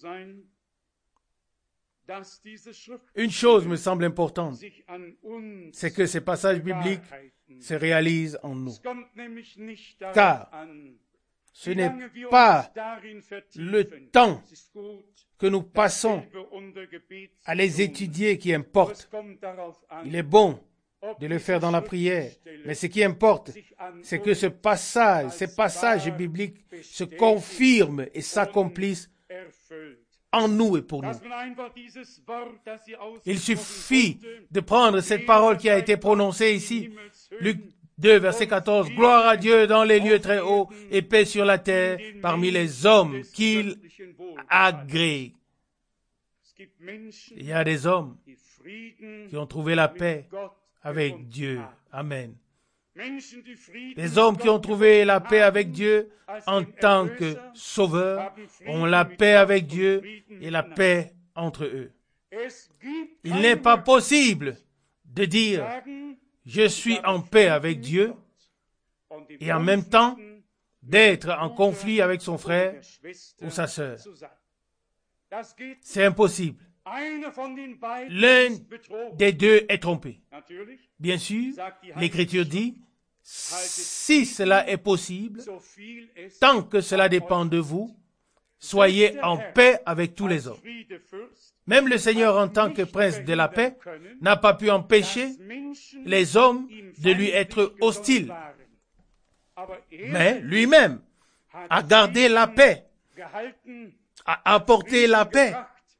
S1: Une chose me semble importante, c'est que ces passages bibliques se réalisent en nous. Car ce n'est pas le temps que nous passons à les étudier qui importe. Il est bon de le faire dans la prière. Mais ce qui importe, c'est que ce passage, ces passages bibliques se confirment et s'accomplissent en nous et pour nous. Il suffit de prendre cette parole qui a été prononcée ici. Luc deux, verset quatorze. Gloire à Dieu dans les lieux très hauts et paix sur la terre parmi les hommes qu'il agrée. Il y a des hommes qui ont trouvé la paix avec Dieu. Amen. Les hommes qui ont trouvé la paix avec Dieu en tant que sauveurs ont la paix avec Dieu et la paix entre eux. Il n'est pas possible de dire « je suis en paix avec Dieu » et en même temps d'être en conflit avec son frère ou sa sœur. C'est impossible. L'un des deux est trompé. Bien sûr, l'Écriture dit, si cela est possible, tant que cela dépend de vous, soyez en paix avec tous les hommes. Même le Seigneur, en tant que prince de la paix, n'a pas pu empêcher les hommes de lui être hostiles. Mais lui-même a gardé la paix, a apporté la paix.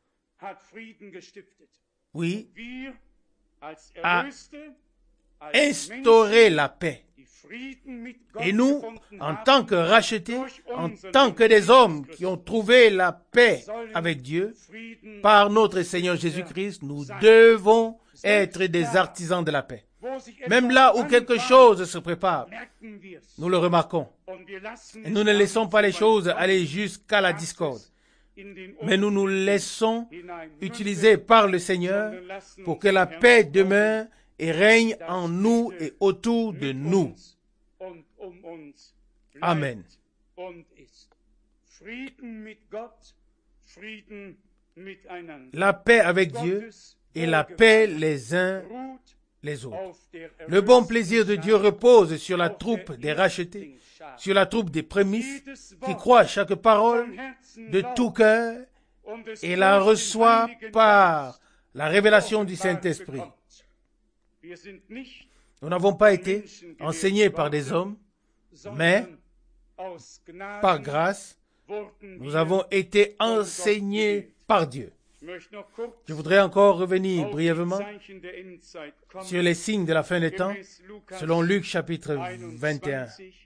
S1: Oui, a instauré la paix. Et nous, en tant que rachetés, en tant que des hommes qui ont trouvé la paix avec Dieu, par notre Seigneur Jésus-Christ, nous devons être des artisans de la paix. Même là où quelque chose se prépare, nous le remarquons. Et nous ne laissons pas les choses aller jusqu'à la discorde. Mais nous nous laissons utiliser par le Seigneur pour que la paix demeure et règne en nous et autour de nous. Amen. La paix avec Dieu et la paix les uns les autres. Le bon plaisir de Dieu repose sur la troupe des rachetés, sur la troupe des prémices qui croient chaque parole de tout cœur et la reçoit par la révélation du Saint-Esprit. Nous n'avons pas été enseignés par des hommes, mais par grâce, nous avons été enseignés par Dieu. Je voudrais encore revenir brièvement sur les signes de la fin des temps, selon Luc chapitre vingt et un.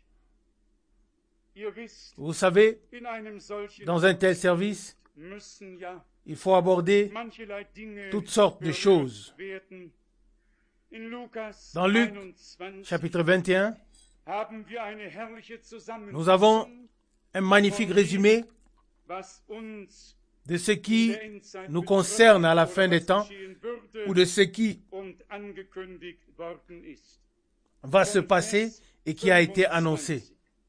S1: Vous savez, dans un tel service, il faut aborder toutes sortes de choses. Dans Luc chapitre vingt et un, nous avons un magnifique résumé de ce qui nous concerne à la fin des temps ou de ce qui va se passer et qui a été annoncé.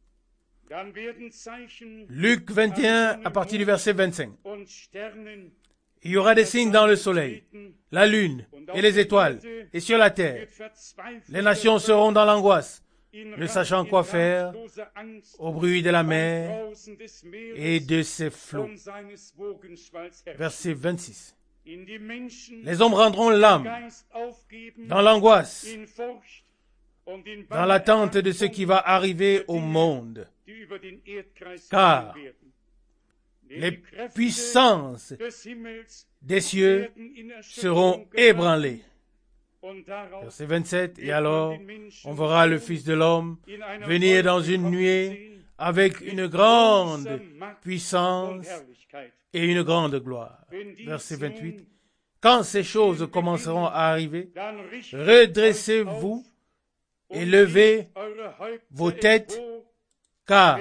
S1: Luc vingt et un, à partir du verset vingt-cinq. Il y aura des signes dans le soleil, la lune et les étoiles, et sur la terre. Les nations seront dans l'angoisse, ne sachant quoi faire, au bruit de la mer et de ses flots. Verset vingt-six. Les hommes rendront l'âme dans l'angoisse, dans l'attente de ce qui va arriver au monde, car les puissances des cieux seront ébranlées. Verset vingt-sept, et alors on verra le Fils de l'homme venir dans une nuée avec une grande puissance et une grande gloire. Verset vingt-huit, quand ces choses commenceront à arriver, redressez-vous et levez vos têtes, car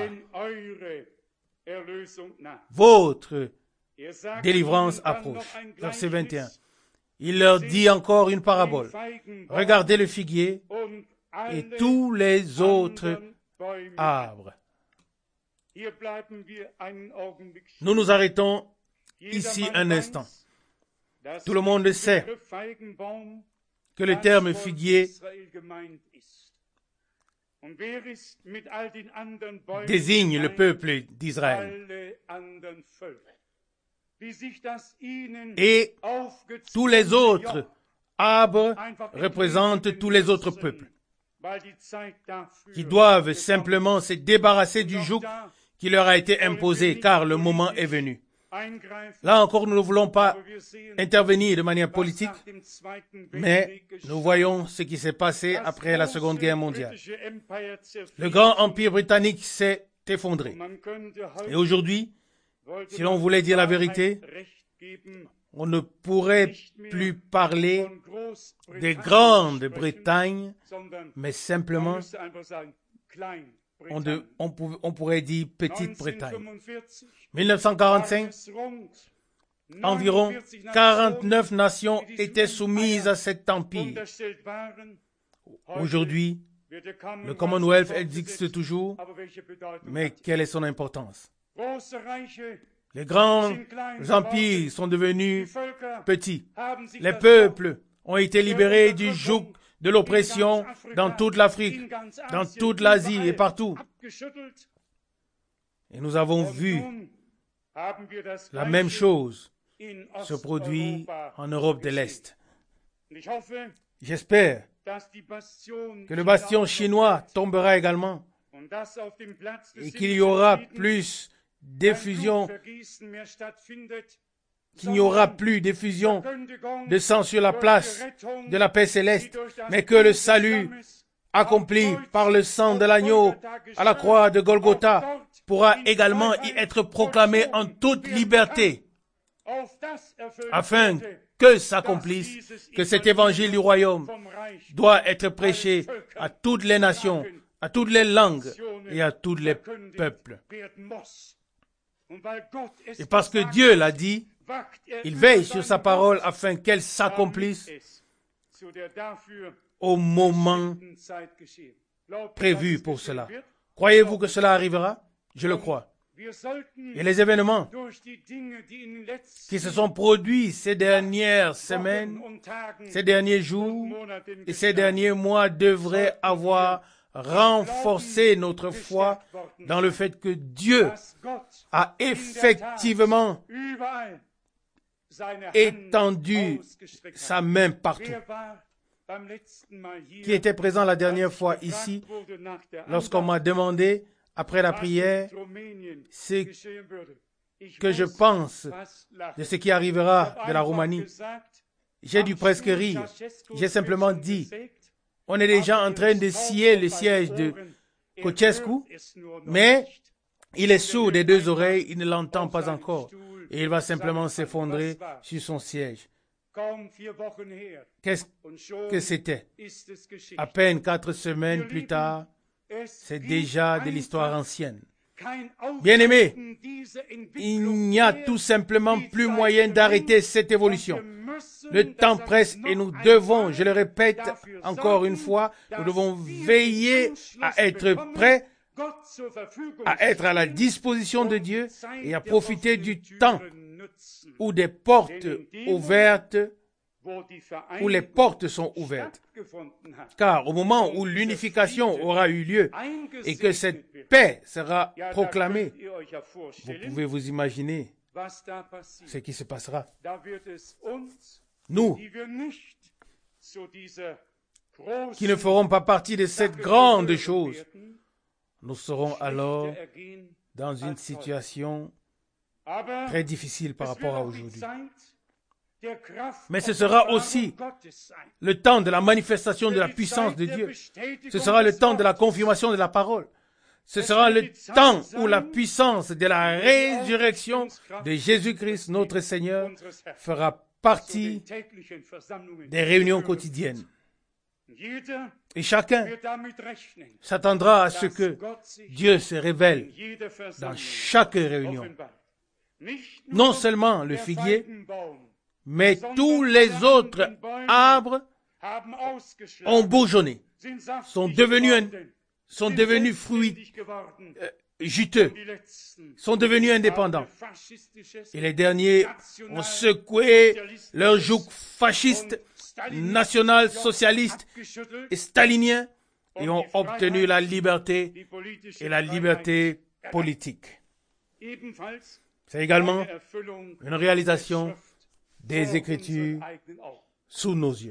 S1: votre délivrance approche. Verset vingt et un. Il leur dit encore une parabole. Regardez le figuier et tous les autres arbres. Nous nous arrêtons ici un instant. Tout le monde sait que le terme figuier désigne le peuple d'Israël. Et tous les autres arbres représentent tous les autres peuples qui doivent simplement se débarrasser du joug qui leur a été imposé, car le moment est venu. Là encore, nous ne voulons pas intervenir de manière politique, mais nous voyons ce qui s'est passé après la Seconde Guerre mondiale. Le grand empire britannique s'est effondré. Et aujourd'hui, si l'on voulait dire la vérité, on ne pourrait plus parler de Grande-Bretagne, mais simplement, on, de, on, pour, on pourrait dire Petite-Bretagne. mille neuf cent quarante-cinq, environ quarante-neuf nations étaient soumises à cet empire. Aujourd'hui, le Commonwealth existe toujours, mais quelle est son importance? Les grands empires sont devenus petits. Les peuples ont été libérés du joug de l'oppression dans toute l'Afrique, dans toute l'Asie et partout. Et nous avons vu la même chose se produire en Europe de l'Est. J'espère que le bastion chinois tombera également et qu'il y aura plus d'effusion, qu'il n'y aura plus d'effusion de sang sur la place de la paix céleste, mais que le salut accompli par le sang de l'agneau à la croix de Golgotha pourra également y être proclamé en toute liberté, afin que s'accomplisse, que cet évangile du royaume doit être prêché à toutes les nations, à toutes les langues et à tous les peuples. Et parce que Dieu l'a dit, il veille sur sa parole afin qu'elle s'accomplisse au moment prévu pour cela. Croyez-vous que cela arrivera? Je le crois. Et les événements qui se sont produits ces dernières semaines, ces derniers jours et ces derniers mois devraient avoir renforcé notre foi dans le fait que Dieu a effectivement étendu sa main partout. Qui était présent la dernière fois ici, lorsqu'on m'a demandé, après la prière, ce que je pense de ce qui arrivera de la Roumanie. J'ai dû presque rire. J'ai simplement dit, on est déjà en train de scier le siège de Ceausescu, mais il est sourd des deux oreilles, il ne l'entend pas encore. Et il va simplement s'effondrer sur son siège. Qu'est-ce que c'était? À peine quatre semaines plus tard, c'est déjà de l'histoire ancienne. Bien-aimés, il n'y a tout simplement plus moyen d'arrêter cette évolution. Le temps presse et nous devons, je le répète encore une fois, nous devons veiller à être prêts, à être à la disposition de Dieu et à profiter du temps où des portes ouvertes, où les portes sont ouvertes. Car au moment où l'unification aura eu lieu et que cette paix sera proclamée, vous pouvez vous imaginer ce qui se passera. Nous, qui ne ferons pas partie de cette grande chose, nous serons alors dans une situation très difficile par rapport à aujourd'hui. Mais ce sera aussi le temps de la manifestation de la puissance de Dieu. Ce sera le temps de la confirmation de la parole. Ce sera le temps où la puissance de la résurrection de Jésus-Christ, notre Seigneur, fera partie des réunions quotidiennes. Et chacun s'attendra à ce que Dieu se révèle dans chaque réunion. Non seulement le figuier, mais tous les autres arbres ont bourgeonné, sont devenus, un, sont devenus fruits euh, juteux, sont devenus indépendants. Et les derniers ont secoué leur joug fasciste, national, socialiste et stalinien et ont obtenu la liberté et la liberté politique. C'est également une réalisation des Écritures sous nos yeux.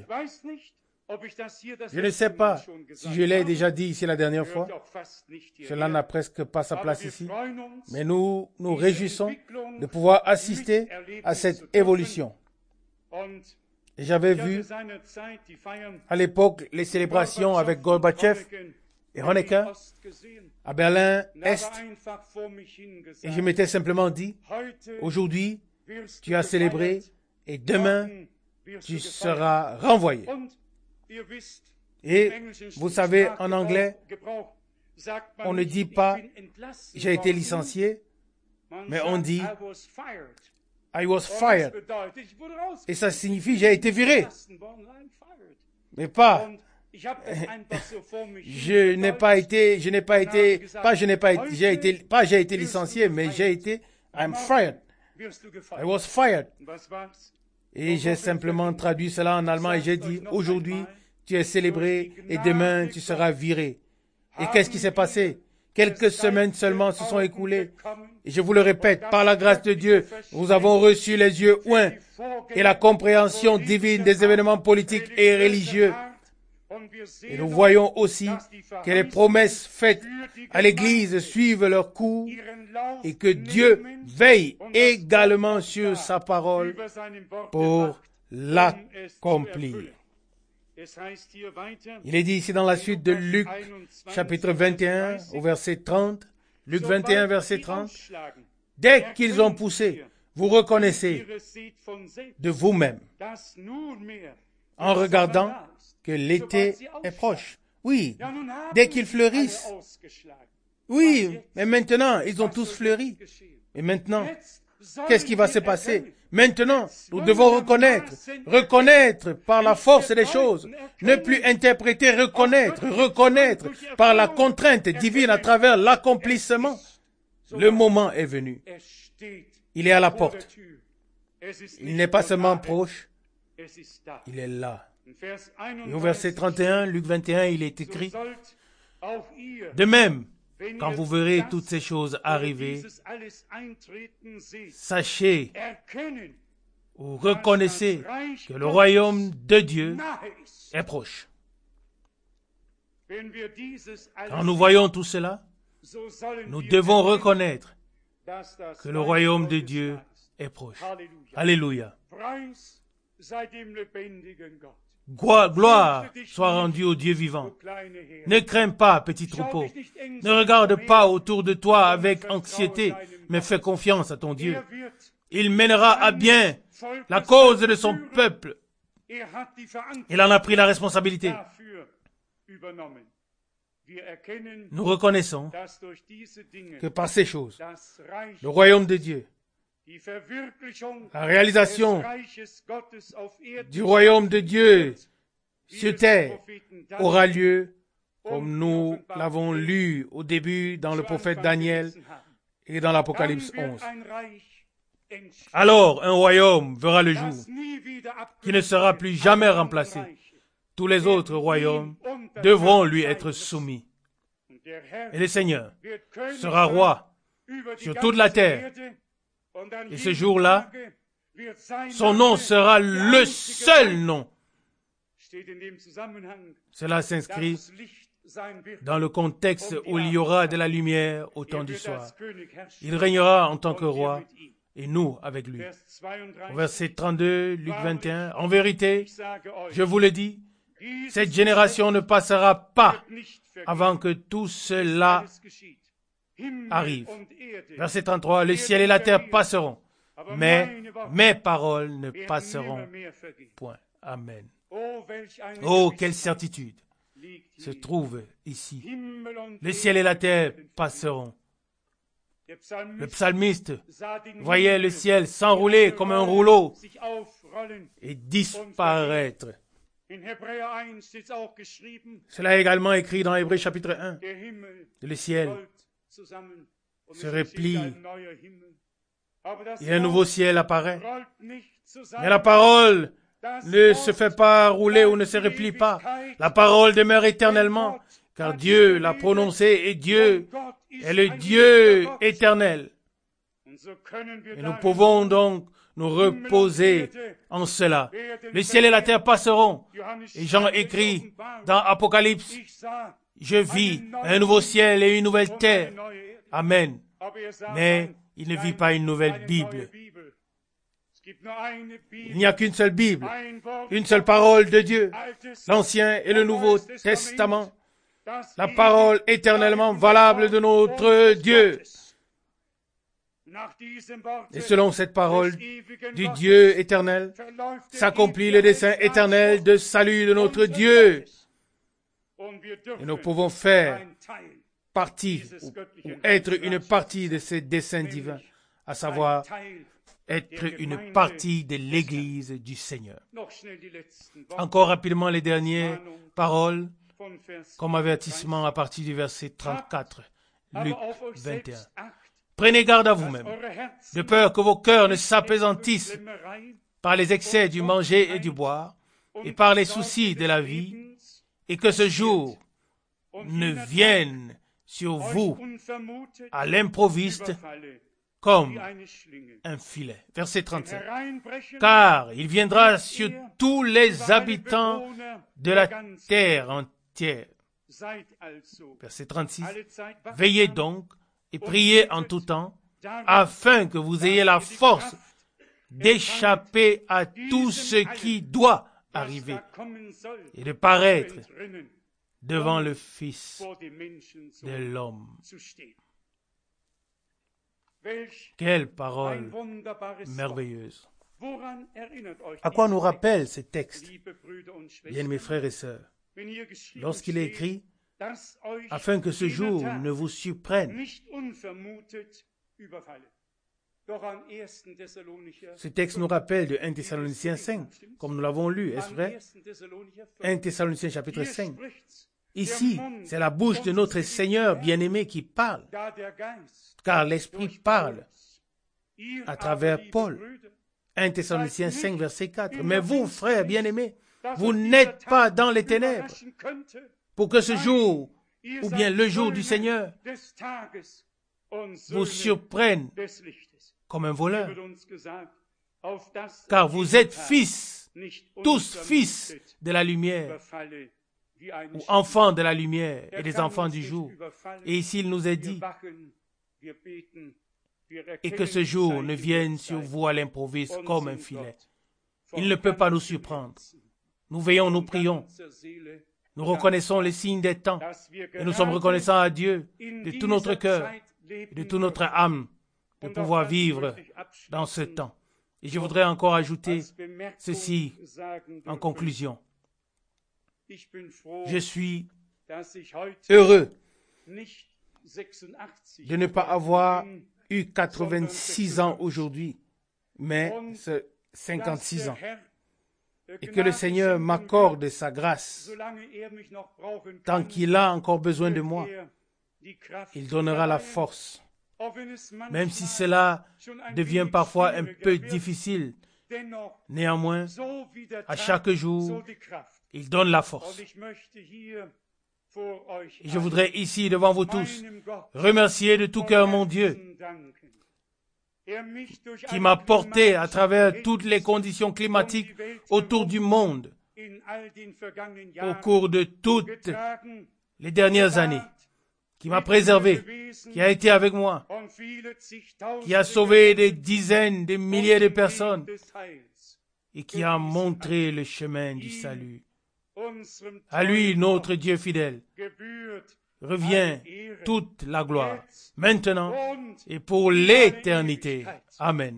S1: Je ne sais pas si je l'ai déjà dit ici la dernière fois. Cela n'a presque pas sa place ici. Mais nous nous réjouissons de pouvoir assister à cette évolution. Et j'avais vu à l'époque les célébrations avec Gorbatchev et Honecker à Berlin-Est. Et je m'étais simplement dit, aujourd'hui, tu as célébré et demain, tu seras renvoyé. Et vous savez, en anglais, on ne dit pas « j'ai été licencié », mais on dit « I was fired ». Et ça signifie « j'ai été viré ». Mais pas « je n'ai pas été, je n'ai pas été, pas je n'ai pas été, j'ai été, pas j'ai été licencié, mais j'ai été « I'm fired ». I was fired. Et j'ai simplement traduit cela en allemand et j'ai dit, aujourd'hui, tu es célébré et demain, tu seras viré. Et qu'est-ce qui s'est passé? Quelques semaines seulement se sont écoulées. Et je vous le répète, par la grâce de Dieu, nous avons reçu les yeux ouints et la compréhension divine des événements politiques et religieux. Et nous voyons aussi que les promesses faites à l'Église suivent leur cours et que Dieu veille également sur sa parole pour l'accomplir. Il est dit ici dans la suite de Luc, chapitre vingt et un, au verset trente, Luc vingt et un, verset trente, « Dès qu'ils ont poussé, vous reconnaissez de vous-même, en regardant que l'été est proche. » Oui, dès qu'ils fleurissent. Oui, mais maintenant, ils ont tous fleuri. Et maintenant, qu'est-ce qui va se passer? Maintenant, nous devons reconnaître, reconnaître par la force des choses, ne plus interpréter, reconnaître, reconnaître par la contrainte divine à travers l'accomplissement. Le moment est venu. Il est à la porte. Il n'est pas seulement proche, il est là. Et au verset trente et un, Luc vingt et un, il est écrit, « De même, quand vous verrez toutes ces choses arriver, sachez ou reconnaissez que le royaume de Dieu est proche. » Quand nous voyons tout cela, nous devons reconnaître que le royaume de Dieu est proche. Alléluia. Gloire soit rendue au Dieu vivant. Ne crains pas, petit troupeau. Ne regarde pas autour de toi avec anxiété, mais fais confiance à ton Dieu. Il mènera à bien la cause de son peuple. Il en a pris la responsabilité. Nous reconnaissons que par ces choses, le royaume de Dieu, la réalisation du royaume de Dieu sur terre aura lieu comme nous l'avons lu au début dans le prophète Daniel et dans l'Apocalypse onze. Alors un royaume verra le jour qui ne sera plus jamais remplacé. Tous les autres royaumes devront lui être soumis. Et le Seigneur sera roi sur toute la terre. Et ce jour-là, son nom sera le seul nom. Cela s'inscrit dans le contexte où il y aura de la lumière au temps du soir. Il régnera en tant que roi et nous avec lui. Au verset trente-deux, Luc vingt et un, en vérité, je vous le dis, cette génération ne passera pas avant que tout cela arrive. Verset trente-trois, le ciel et la terre passeront, mais mes paroles ne passeront point. Amen. Oh, quelle certitude se trouve ici. Le ciel et la terre passeront. Le psalmiste voyait le ciel s'enrouler comme un rouleau et disparaître. Cela est également écrit dans Hébreux chapitre un. Le ciel se replie et un nouveau ciel apparaît. Mais la parole ne se fait pas rouler ou ne se replie pas. La parole demeure éternellement, car Dieu l'a prononcée et Dieu est le Dieu éternel. Et nous pouvons donc nous reposer en cela. Le ciel et la terre passeront. Et Jean écrit dans Apocalypse, je vis un nouveau ciel et une nouvelle terre. Amen. Mais il ne vit pas une nouvelle Bible. Il n'y a qu'une seule Bible, une seule parole de Dieu, l'Ancien et le Nouveau Testament, la parole éternellement valable de notre Dieu. Et selon cette parole du Dieu éternel, s'accomplit le dessein éternel de salut de notre Dieu. Et nous pouvons faire partie, ou, ou être une partie de ce dessein divin, à savoir être une partie de l'Église du Seigneur. Encore rapidement les dernières paroles, comme avertissement à partir du verset trente-quatre, Luc vingt et un. Prenez garde à vous-même, de peur que vos cœurs ne s'appesantissent par les excès du manger et du boire, et par les soucis de la vie, et que ce jour ne vienne sur vous à l'improviste comme un filet. Verset trente-cinq. Car il viendra sur tous les habitants de la terre entière. Verset trente-six. Veillez donc et priez en tout temps, afin que vous ayez la force d'échapper à tout ce qui doit arriver et de paraître devant le Fils de l'homme. Quelle parole merveilleuse! À quoi nous rappelle ce texte, bien mes frères et sœurs, lorsqu'il est écrit afin que ce jour ne vous surprenne. Ce texte nous rappelle de un Thessaloniciens cinq, comme nous l'avons lu, est-ce vrai? un Thessaloniciens chapitre cinq. Ici, c'est la bouche de notre Seigneur bien-aimé qui parle, car l'Esprit parle à travers Paul. un Thessaloniciens cinq, verset quatre. Mais vous, frères bien-aimés, vous n'êtes pas dans les ténèbres, pour que ce jour, ou bien le jour du Seigneur, vous surprenne comme un voleur. Car vous êtes fils, tous fils de la lumière, ou enfants de la lumière et des enfants du jour. Et ici, il nous est dit, et que ce jour ne vienne sur vous à l'improviste comme un filet. Il ne peut pas nous surprendre. Nous veillons, nous prions. Nous reconnaissons les signes des temps et nous sommes reconnaissants à Dieu de tout notre cœur et de toute notre âme de pouvoir vivre dans ce temps. Et je voudrais encore ajouter ceci en conclusion. Je suis heureux de ne pas avoir eu quatre-vingt-six ans aujourd'hui, mais cinquante-six ans. Et que le Seigneur m'accorde sa grâce. Tant qu'il a encore besoin de moi, il donnera la force. Même si cela devient parfois un peu difficile, néanmoins, à chaque jour, il donne la force. Et je voudrais ici, devant vous tous, remercier de tout cœur mon Dieu, qui m'a porté à travers toutes les conditions climatiques autour du monde, au cours de toutes les dernières années, qui m'a préservé, qui a été avec moi, qui a sauvé des dizaines de milliers de personnes et qui a montré le chemin du salut. À lui, notre Dieu fidèle, revient toute la gloire, maintenant et pour l'éternité. Amen.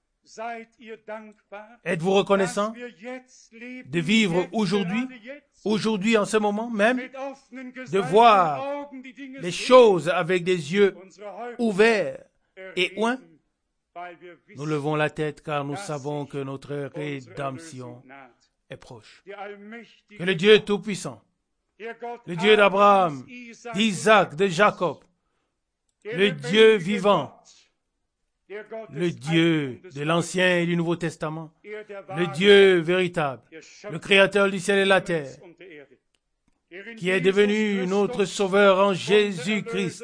S1: Êtes-vous reconnaissant de vivre aujourd'hui, aujourd'hui en ce moment même, de voir les choses avec des yeux ouverts et ouins? Nous levons la tête car nous savons que notre rédemption est proche. Que le Dieu Tout-Puissant, le Dieu d'Abraham, d'Isaac, de Jacob, le Dieu vivant, le Dieu de l'Ancien et du Nouveau Testament, le Dieu véritable, le Créateur du ciel et de la terre, qui est devenu notre Sauveur en Jésus-Christ,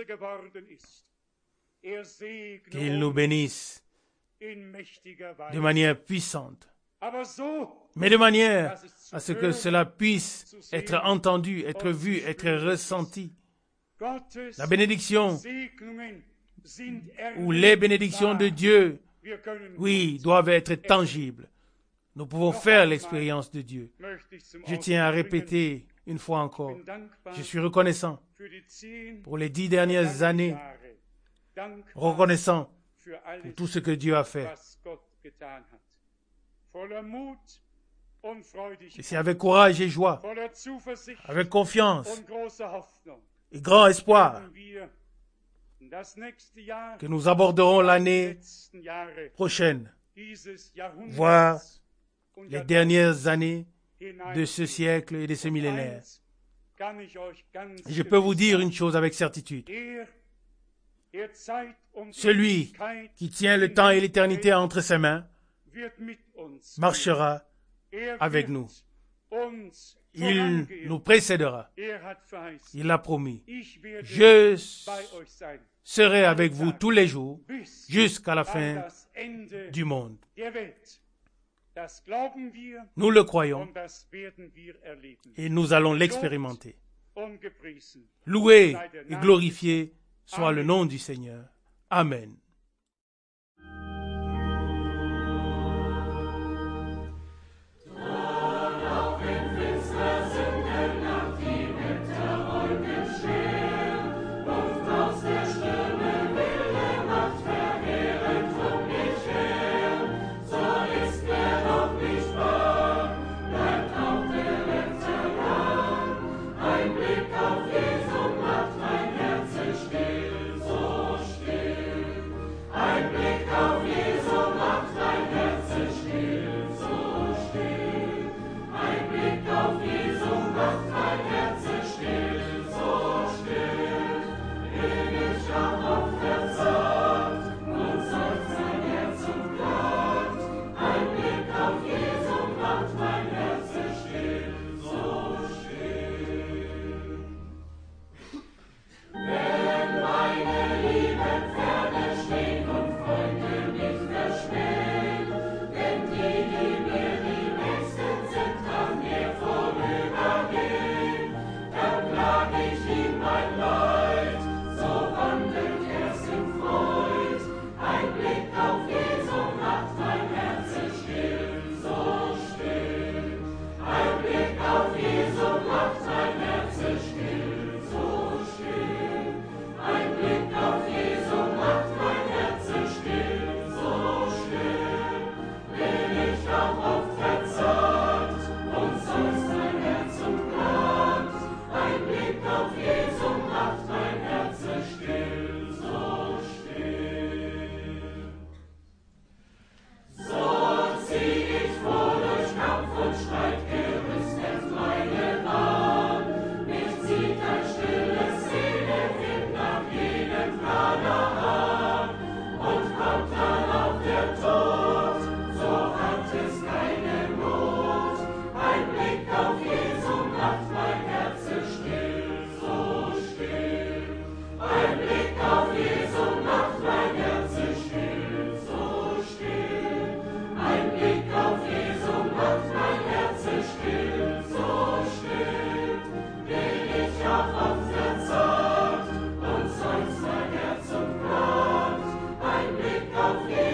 S1: qu'il nous bénisse de manière puissante, mais de manière à ce que cela puisse être entendu, être vu, être ressenti. La bénédiction ou les bénédictions de Dieu, oui, doivent être tangibles. Nous pouvons faire l'expérience de Dieu. Je tiens à répéter une fois encore, je suis reconnaissant pour les dix dernières années, reconnaissant pour tout ce que Dieu a fait. Et c'est avec courage et joie, avec confiance et grand espoir que nous aborderons l'année prochaine, voire les dernières années de ce siècle et de ce millénaire. Je peux vous dire une chose avec certitude. Celui qui tient le temps et l'éternité entre ses mains marchera avec nous. Il nous précédera. Il l'a promis. Je serai avec vous tous les jours jusqu'à la fin du monde. Nous le croyons et nous allons l'expérimenter. Loué et glorifié soit le nom du Seigneur. Amen.
S4: Auf